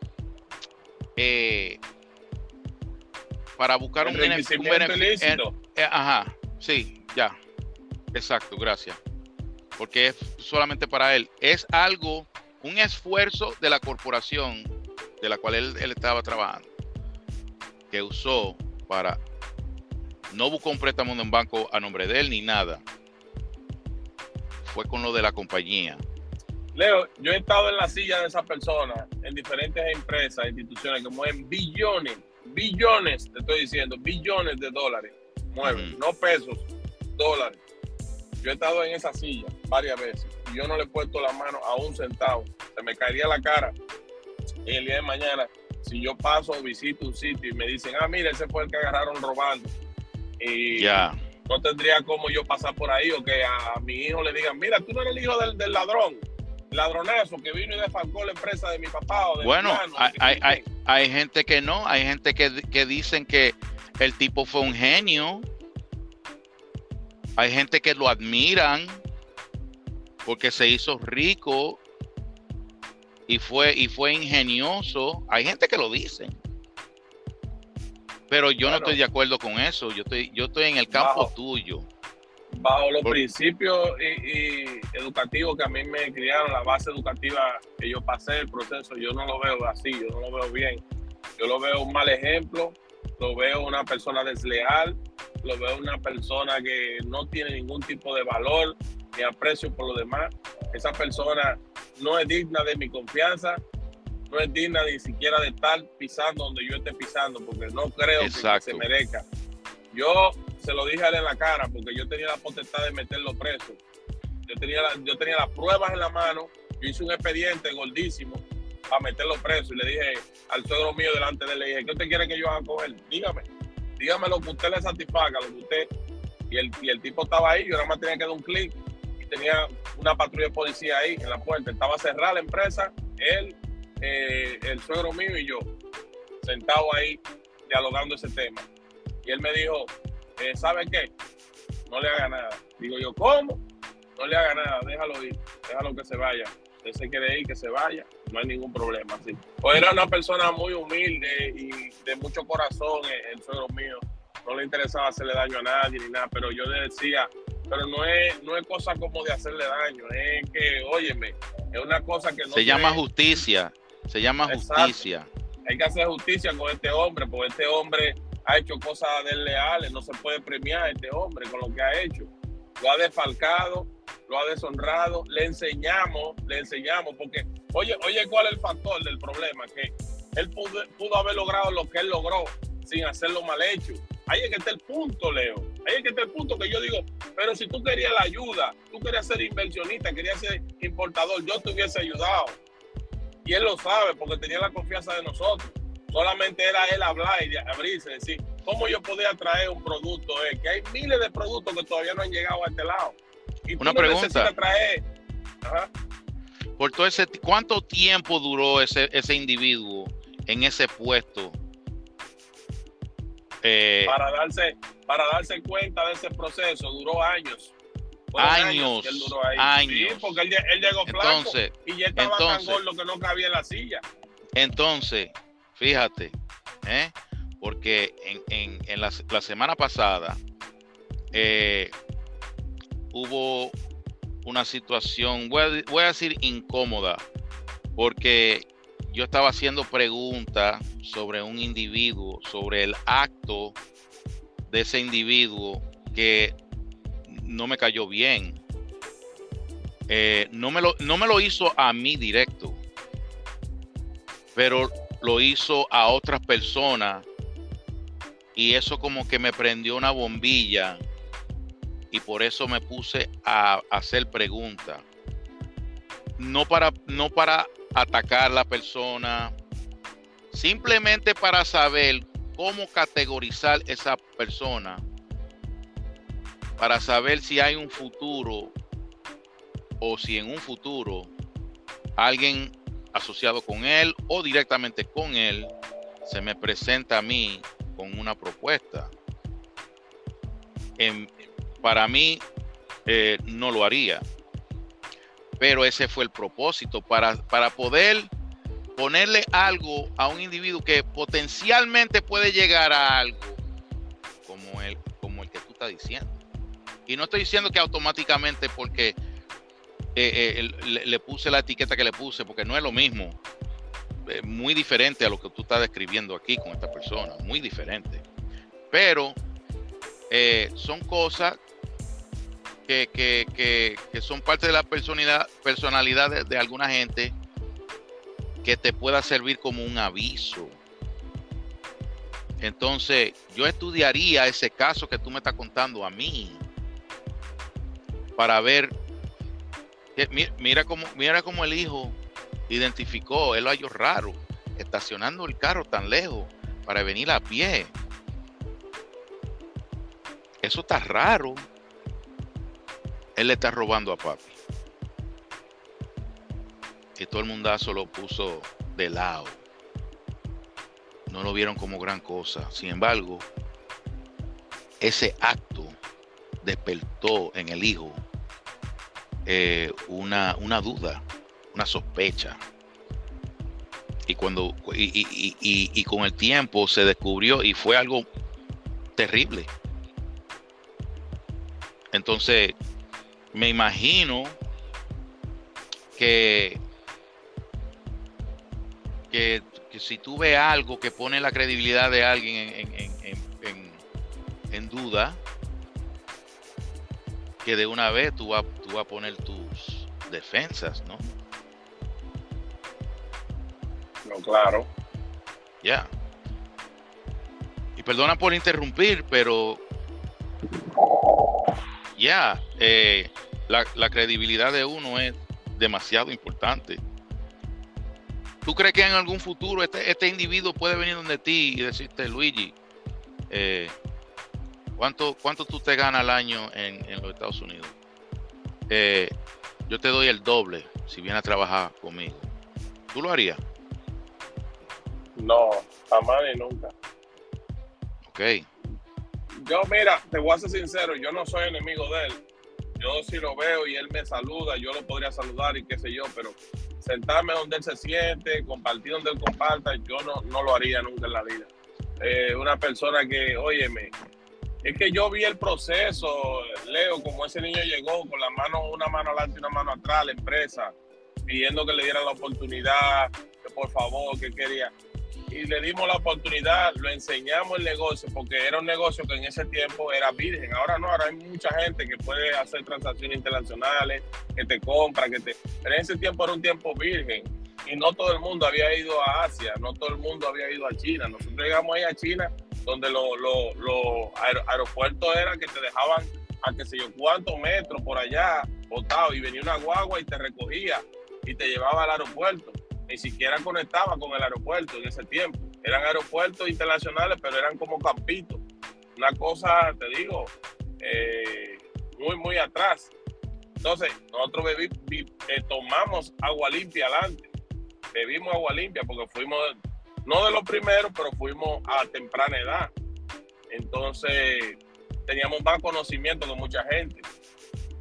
eh, para buscar un, bene- un beneficio. Eh, ajá, sí, ya. Exacto, gracias. Porque es solamente para él. Es algo, un esfuerzo de la corporación de la cual él, él estaba trabajando, que usó para, no buscó un préstamo en banco a nombre de él ni nada. Fue con lo de la compañía. Leo, yo he estado en la silla de esa persona en diferentes empresas, instituciones que mueven billones, billones, te estoy diciendo, billones de dólares. Mueven, Mm. no pesos, dólares. Yo he estado en esa silla varias veces y yo no le he puesto la mano a un centavo. Se me caería la cara. Y el día de mañana, si yo paso o visito un sitio y me dicen, ah, mira, ese fue el que agarraron robando. Y Ya. no tendría como yo pasar por ahí o que a, a mi hijo le digan, mira, tú no eres el hijo del, del ladrón, ladronazo que vino y defalcó la empresa de mi papá o de Bueno, mi hermano. hay, que hay, sí, hay, hay gente que no, hay gente que, que dicen que el tipo fue un genio. Hay gente que lo admiran porque se hizo rico y fue, y fue ingenioso. Hay gente que lo dice. Pero yo Bueno, no estoy de acuerdo con eso. Yo estoy, yo estoy en el campo bajo, tuyo. bajo los Por- principios y, y educativos que a mí me criaron, la base educativa que yo pasé, el proceso, yo no lo veo así, yo no lo veo bien. Yo lo veo un mal ejemplo, lo veo una persona desleal, lo veo una persona que no tiene ningún tipo de valor ni aprecio por lo demás. Esa persona no es digna de mi confianza, no es digna ni siquiera de estar pisando donde yo esté pisando, porque no creo que, que se merezca. Yo se lo dije a él en la cara, porque yo tenía la potestad de meterlo preso. Yo tenía, la, yo tenía las pruebas en la mano, yo hice un expediente gordísimo para meterlo preso y le dije al suegro mío delante de él, le dije, ¿qué usted quiere que yo haga con él? Dígame, dígame lo que usted le satisfaga, lo que usted... Y el, y el tipo estaba ahí, yo nada más tenía que dar un clic y tenía una patrulla de policía ahí en la puerta. Estaba cerrada la empresa, él, eh, el suegro mío y yo, sentados ahí dialogando ese tema. Y él me dijo, eh, ¿sabe qué? No le haga nada. Digo yo, ¿cómo? No le haga nada, déjalo ir, déjalo que se vaya. Usted se quiere ir, que se vaya, no hay ningún problema. ¿Sí? Pues era una persona muy humilde y de mucho corazón, el, el suegro mío. No le interesaba hacerle daño a nadie ni nada, pero yo le decía, pero no es, no es cosa como de hacerle daño, es que, óyeme, es una cosa que no Se tiene... llama justicia, se llama Exacto. justicia. Hay que hacer justicia con este hombre, porque este hombre ha hecho cosas desleales, no se puede premiar a este hombre con lo que ha hecho. Lo ha desfalcado, lo ha deshonrado, le enseñamos, le enseñamos, porque, oye, oye, ¿cuál es el factor del problema? Que él pudo, pudo haber logrado lo que él logró sin hacerlo mal hecho. Ahí es que está el punto, Leo. Ahí es que está el punto que yo digo, pero si tú querías la ayuda, tú querías ser inversionista, querías ser importador, yo te hubiese ayudado. Y él lo sabe porque tenía la confianza de nosotros. Solamente era él hablar y abrirse, decir, ¿cómo yo podía traer un producto? Eh? Que hay miles de productos que todavía no han llegado a este lado. Y Una tú no pregunta. necesitas traer. Ajá. Por todo ese, ¿cuánto tiempo duró ese, ese individuo en ese puesto? Eh, Para darse, para darse cuenta de ese proceso, duró años. Fueron años, que él duró ahí. años. Sí, porque él, él llegó Entonces, flaco y ya estaba entonces, tan gordo que no cabía en la silla. Entonces, fíjate, ¿eh? Porque en, en, en la, la semana pasada eh, hubo una situación, voy a, voy a decir incómoda, porque yo estaba haciendo preguntas sobre un individuo, sobre el acto de ese individuo que no me cayó bien. Eh, no, me lo, no me lo hizo a mí directo, pero lo hizo a otras personas, y eso como que me prendió una bombilla, y por eso me puse a, a hacer preguntas. No para, no para atacar a la persona, simplemente para saber cómo categorizar esa persona, para saber si hay un futuro o si en un futuro alguien asociado con él o directamente con él se me presenta a mí con una propuesta. En, para mí eh, no lo haría, pero ese fue el propósito, para, para poder ponerle algo a un individuo que potencialmente puede llegar a algo como el, como el que tú estás diciendo. Y no estoy diciendo que automáticamente porque eh, eh, le, le puse la etiqueta que le puse, porque no es lo mismo. Eh, muy diferente a lo que tú estás describiendo aquí con esta persona, muy diferente. Pero eh, son cosas que, que, que, que son parte de la personalidad, personalidad de, de alguna gente, que te pueda servir como un aviso. Entonces, yo estudiaría ese caso que tú me estás contando a mí, para ver que, mira cómo, mira cómo el hijo identificó, él lo halló raro, estacionando el carro tan lejos para venir a pie. Eso está raro. Él le está robando a papi. Y todo el mundazo lo puso de lado. No lo vieron como gran cosa. Sin embargo, ese acto despertó en el hijo eh, una, una duda, una sospecha. Y cuando y, y, y, y con el tiempo se descubrió, y fue algo terrible. Entonces, me imagino que, que, que si tú ves algo que pone la credibilidad de alguien en, en, en, en, en duda, que de una vez tú vas, tú vas a poner tus defensas, ¿no? No, claro. Ya. Yeah. Y perdona por interrumpir, pero ya, yeah, eh, la, la credibilidad de uno es demasiado importante. ¿Tú crees que en algún futuro este, este individuo puede venir donde ti y decirte, Luigi, eh, ¿cuánto, cuánto tú te ganas al año en, en los Estados Unidos? Eh, yo te doy el doble si vienes a trabajar conmigo. ¿Tú lo harías? No, jamás ni nunca. Ok. Yo, mira, te voy a ser sincero, yo no soy enemigo de él. Yo si lo veo y él me saluda, yo lo podría saludar y qué sé yo, pero sentarme donde él se siente, compartir donde él comparta, yo no, no lo haría nunca en la vida. Eh, una persona que, óyeme, es que yo vi el proceso, Leo, como ese niño llegó con la mano, una mano adelante y una mano atrás a la empresa, pidiendo que le dieran la oportunidad, que por favor, que quería. Y le dimos la oportunidad, lo enseñamos el negocio, porque era un negocio que en ese tiempo era virgen. Ahora no, ahora hay mucha gente que puede hacer transacciones internacionales, que te compra, que te... Pero en ese tiempo era un tiempo virgen. Y no todo el mundo había ido a Asia, no todo el mundo había ido a China. Nosotros llegamos ahí a China, donde los lo, lo aer aeropuertos eran que te dejaban a qué sé yo cuántos metros por allá, botado, y venía una guagua y te recogía y te llevaba al aeropuerto. Ni siquiera conectaba con el aeropuerto en ese tiempo. Eran aeropuertos internacionales, pero eran como campitos. Una cosa, te digo, eh, muy, muy atrás. Entonces, nosotros bebí, bebí, eh, tomamos agua limpia adelante. Bebimos agua limpia porque fuimos, no de los primeros, pero fuimos a temprana edad. Entonces, teníamos más conocimiento que mucha gente.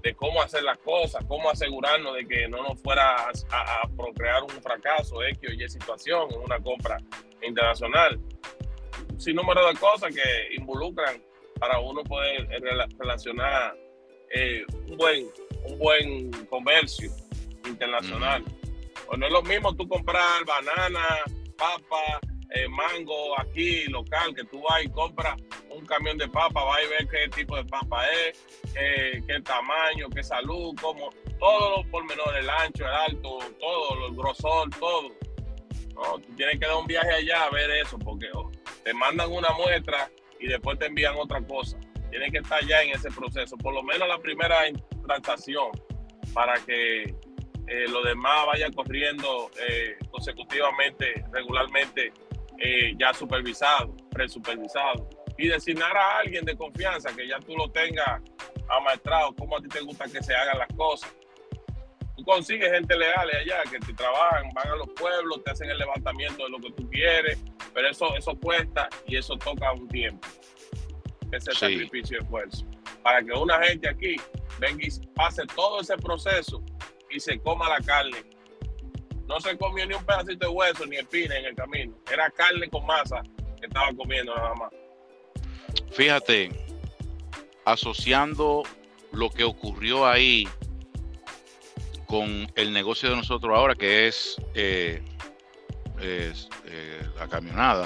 de cómo hacer las cosas, cómo asegurarnos de que no nos fuera a, a, a procrear un fracaso X o Y situación en una compra internacional. Sin número de cosas que involucran para uno poder relacionar eh, un buen un buen comercio internacional. Mm. Pues no es lo mismo tú comprar banana, papa, eh, mango aquí local, que tú vas y compras un camión de papa, vas y ves qué tipo de papa es, eh, qué tamaño, qué salud, cómo, todos los pormenores, el ancho, el alto, todo, el grosor, todo. No, tú tienes que dar un viaje allá a ver eso, porque oh, te mandan una muestra y después te envían otra cosa. Tienes que estar ya en ese proceso, por lo menos la primera transacción, para que eh, lo demás vaya corriendo eh, consecutivamente, regularmente, eh, ya supervisado, presupervisado. Y designar a alguien de confianza que ya tú lo tengas amaestrado, cómo a ti te gusta que se hagan las cosas. Tú consigues gente leal allá que te trabajan, van a los pueblos, te hacen el levantamiento de lo que tú quieres, pero eso, eso cuesta y eso toca un tiempo. Ese sí. Sacrificio y esfuerzo. Para que una gente aquí venga y pase todo ese proceso y se coma la carne. No se comió ni un pedacito de hueso ni espina en el camino. Era carne con masa que estaba comiendo nada más. Fíjate, asociando lo que ocurrió ahí con el negocio de nosotros ahora, que es, eh, es eh, la camionada.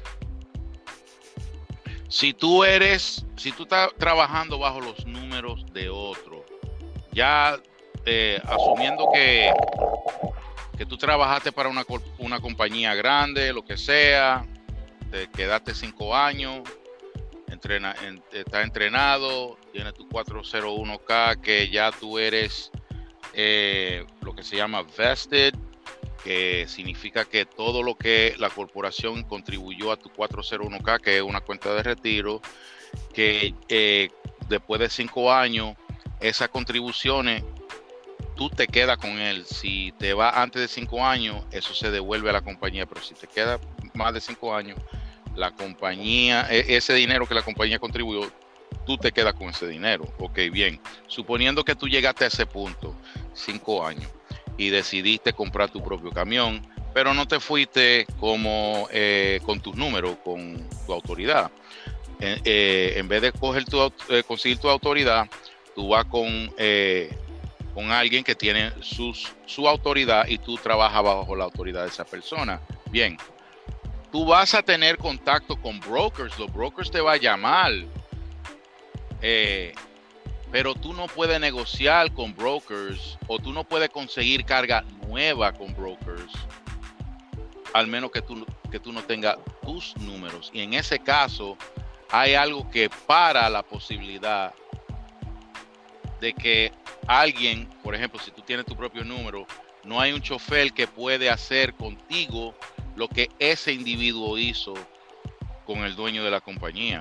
Si tú eres, si tú estás trabajando bajo los números de otro, ya eh, asumiendo que, que tú trabajaste para una, una compañía grande, lo que sea, te quedaste cinco años, entrena, en, estás entrenado, tienes tu cuatrocientos uno K, que ya tú eres eh, lo que se llama vested, que significa que todo lo que la corporación contribuyó a tu cuatrocientos uno K, que es una cuenta de retiro, que eh, después de cinco años, esas contribuciones, tú te quedas con él. Si te va antes de cinco años, eso se devuelve a la compañía, pero si te queda más de cinco años, la compañía, ese dinero que la compañía contribuyó, tú te quedas con ese dinero. Ok, bien. Suponiendo que tú llegaste a ese punto, cinco años, y decidiste comprar tu propio camión, pero no te fuiste como eh, con tus números, con tu autoridad. Eh, eh, en vez de coger tu, eh, conseguir tu autoridad, tú vas con, eh, con alguien que tiene sus, su autoridad y tú trabajas bajo la autoridad de esa persona. Bien, tú vas a tener contacto con brokers, los brokers te van a llamar, eh, pero tú no puedes negociar con brokers o tú no puedes conseguir carga nueva con brokers, al menos que tú, que tú no tengas tus números. Y en ese caso hay algo que para la posibilidad de que alguien, por ejemplo, si tú tienes tu propio número, no hay un chofer que puede hacer contigo lo que ese individuo hizo con el dueño de la compañía.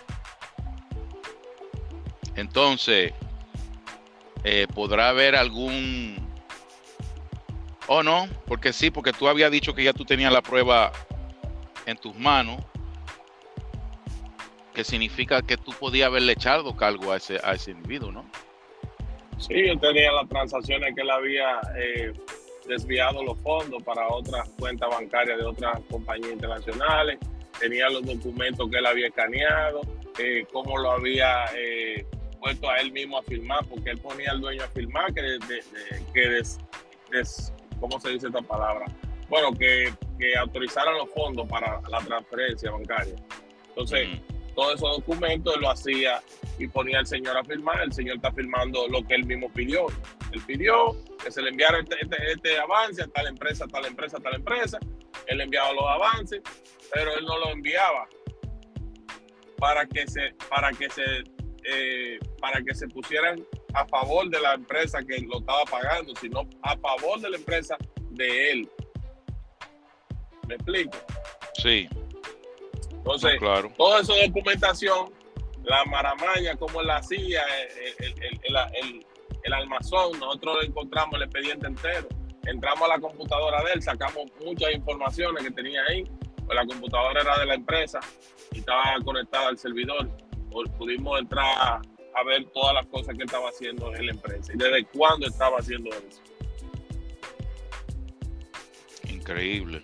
Entonces, eh, podrá haber algún... Oh, no, porque sí, porque tú habías dicho que ya tú tenías la prueba en tus manos, que significa que tú podías haberle echado cargo a ese, a ese individuo, ¿no? Sí, yo tenía las transacciones que él había eh, desviado los fondos para otras cuentas bancarias de otras compañías internacionales, tenía los documentos que él había escaneado, eh, cómo lo había... Eh, puesto a él mismo a firmar, porque él ponía al dueño a firmar que, de, de, que des, des, ¿cómo se dice esta palabra? Bueno, que, que autorizaran los fondos para la transferencia bancaria. Entonces, mm. todos esos documentos él lo hacía y ponía al señor a firmar. El señor está firmando lo que él mismo pidió. Él pidió que se le enviara este, este, este avance a tal empresa, a tal empresa, a tal empresa. Él enviaba los avances, pero él no los enviaba para que se, para que se Eh, para que se pusieran a favor de la empresa que lo estaba pagando, sino a favor de la empresa de él. ¿Me explico? Sí. Entonces, no, claro. Toda esa documentación, la maramaña, como él la hacía, el, el, el, el, el almazón, nosotros encontramos el expediente entero, entramos a la computadora de él, sacamos muchas informaciones que tenía ahí, pues la computadora era de la empresa y estaba conectada al servidor. Pudimos entrar a ver todas las cosas que él estaba haciendo en la empresa y desde cuándo estaba haciendo eso. Increíble.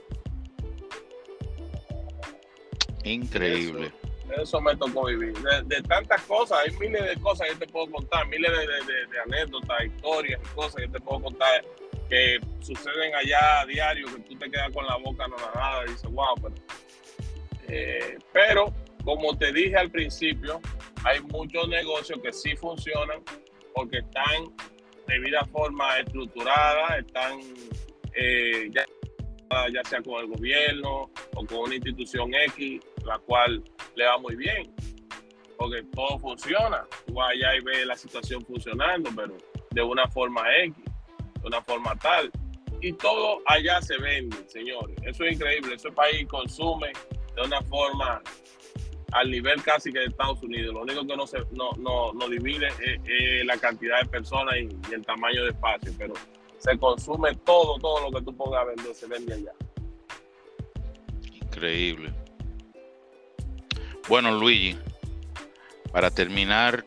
Increíble. Eso, eso me tocó vivir. De, de tantas cosas, hay miles de cosas que te puedo contar, miles de, de, de, de anécdotas, historias y cosas que te puedo contar que suceden allá a diario, que tú te quedas con la boca anonadada y dices, wow, pero... Eh, pero, como te dije al principio, hay muchos negocios que sí funcionan porque están de debida forma estructuradas, están eh, ya, ya sea con el gobierno o con una institución X, la cual le va muy bien, porque todo funciona. Tú vas allá y ves la situación funcionando, pero de una forma X, de una forma tal. Y todo allá se vende, señores. Eso es increíble. Ese país consume de una forma al nivel casi que de Estados Unidos. Lo único que no se no, no, no divide es, es la cantidad de personas y, y el tamaño de espacio, pero se consume todo, todo lo que tú pongas a vender, se vende allá. Increíble. Bueno, Luigi, para terminar,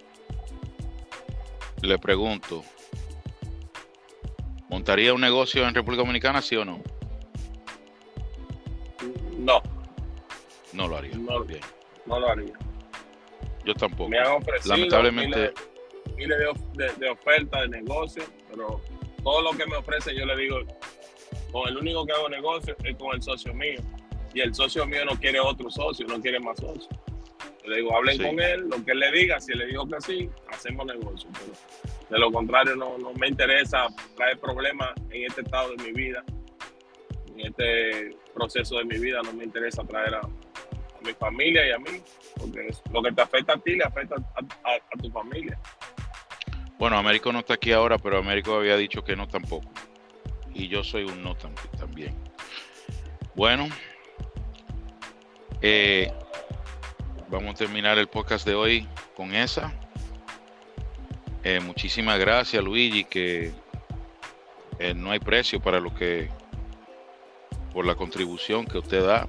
le pregunto, ¿montaría un negocio en República Dominicana, sí o no? No. No lo haría. No, Bien. no lo haría. Yo tampoco. Me han ofrecido lamentablemente miles, miles de, de, de ofertas de negocio, pero todo lo que me ofrecen yo le digo, con el único que hago negocio es con el socio mío. Y el socio mío no quiere otro socio, no quiere más socio. Yo le digo, hablen sí. con él, lo que él le diga, si él le dijo que sí, hacemos negocio. Pero de lo contrario, no, no me interesa traer problemas en este estado de mi vida, en este proceso de mi vida, no me interesa traer a, a mi familia y a mí, porque es, lo que te afecta a ti le afecta a, a, a tu familia. Bueno, Américo no está aquí ahora, pero Américo había dicho que no tampoco. Y yo soy un no tam también. Bueno, eh, vamos a terminar el podcast de hoy con esa. Eh, muchísimas gracias, Luigi, que eh, no hay precio para lo que, por la contribución que usted da.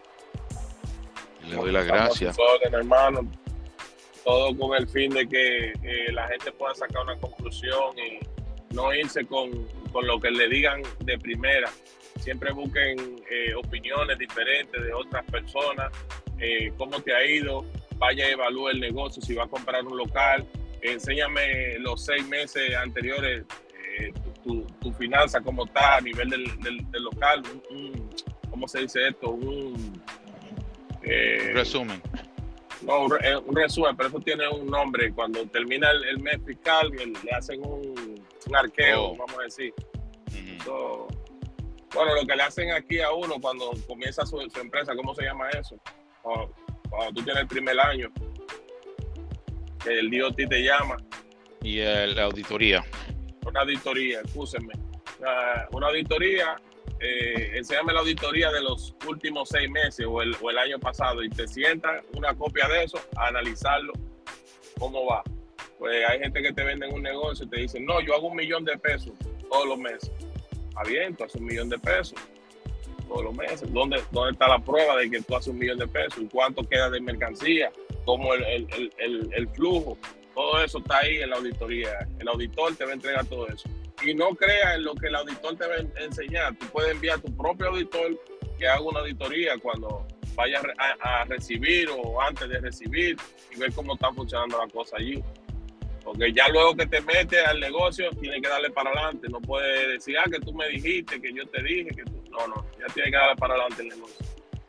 Le doy las gracias. Hermano, todo con el fin de que eh, la gente pueda sacar una conclusión y no irse con, con lo que le digan de primera. Siempre busquen eh, opiniones diferentes de otras personas, eh, cómo te ha ido, vaya a evaluar el negocio, si va a comprar un local, eh, enséñame los seis meses anteriores, eh, tu, tu, tu finanza, cómo está a nivel del, del, del local, un, un, ¿cómo se dice esto? Un eh, resumen. No, un, un resumen, pero eso tiene un nombre. Cuando termina el, el mes fiscal, le hacen un, un arqueo, oh. vamos a decir. Uh-huh. So, bueno, lo que le hacen aquí a uno cuando comienza su, su empresa, ¿cómo se llama eso? Cuando, cuando tú tienes el primer año, que el D O T te llama. Y el, la auditoría. Una auditoría, escúsenme. Uh, una auditoría, eh, enséñame la auditoría de los últimos seis meses o el, o el año pasado y te sientan una copia de eso a analizarlo, cómo va. Pues hay gente que te vende un negocio y te dicen, no, yo hago un millón de pesos todos los meses. Abierto, hace un millón de pesos todos los meses. ¿Dónde, ¿Dónde está la prueba de que tú haces un millón de pesos? ¿Y cuánto queda de mercancía? ¿Cómo el, el, el, el flujo? Todo eso está ahí en la auditoría. El auditor te va a entregar todo eso. Y no creas en lo que el auditor te va a enseñar. Tú puedes enviar a tu propio auditor que haga una auditoría cuando vayas a, a recibir o antes de recibir y ver cómo está funcionando la cosa allí. Porque ya luego que te metes al negocio, tienes que darle para adelante. No puedes decir, ah, que tú me dijiste, que yo te dije, que tú... No, no, ya tienes que darle para adelante el negocio.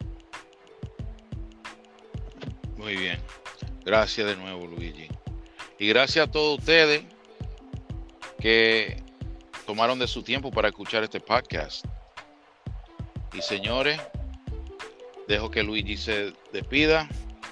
Muy bien. Gracias de nuevo, Luigi. Y gracias a todos ustedes que tomaron de su tiempo para escuchar este podcast. Y señores, dejo que Luigi se despida.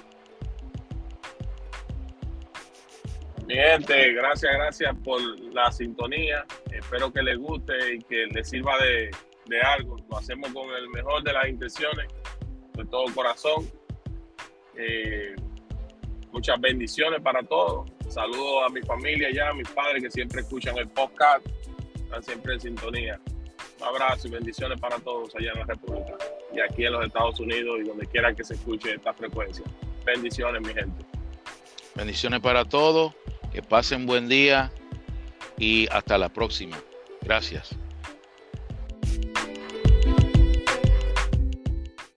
Mi gente, gracias, gracias por la sintonía. Espero que les guste y que les sirva de, de algo. Lo hacemos con el mejor de las intenciones, de todo corazón. Eh, muchas bendiciones para todos. Saludos a mi familia ya, a mis padres que siempre escuchan el podcast, están siempre en sintonía. Un abrazo y bendiciones para todos allá en la República y aquí en los Estados Unidos y donde quiera que se escuche esta frecuencia. Bendiciones, mi gente. Bendiciones para todos. Que pasen buen día y hasta la próxima. Gracias.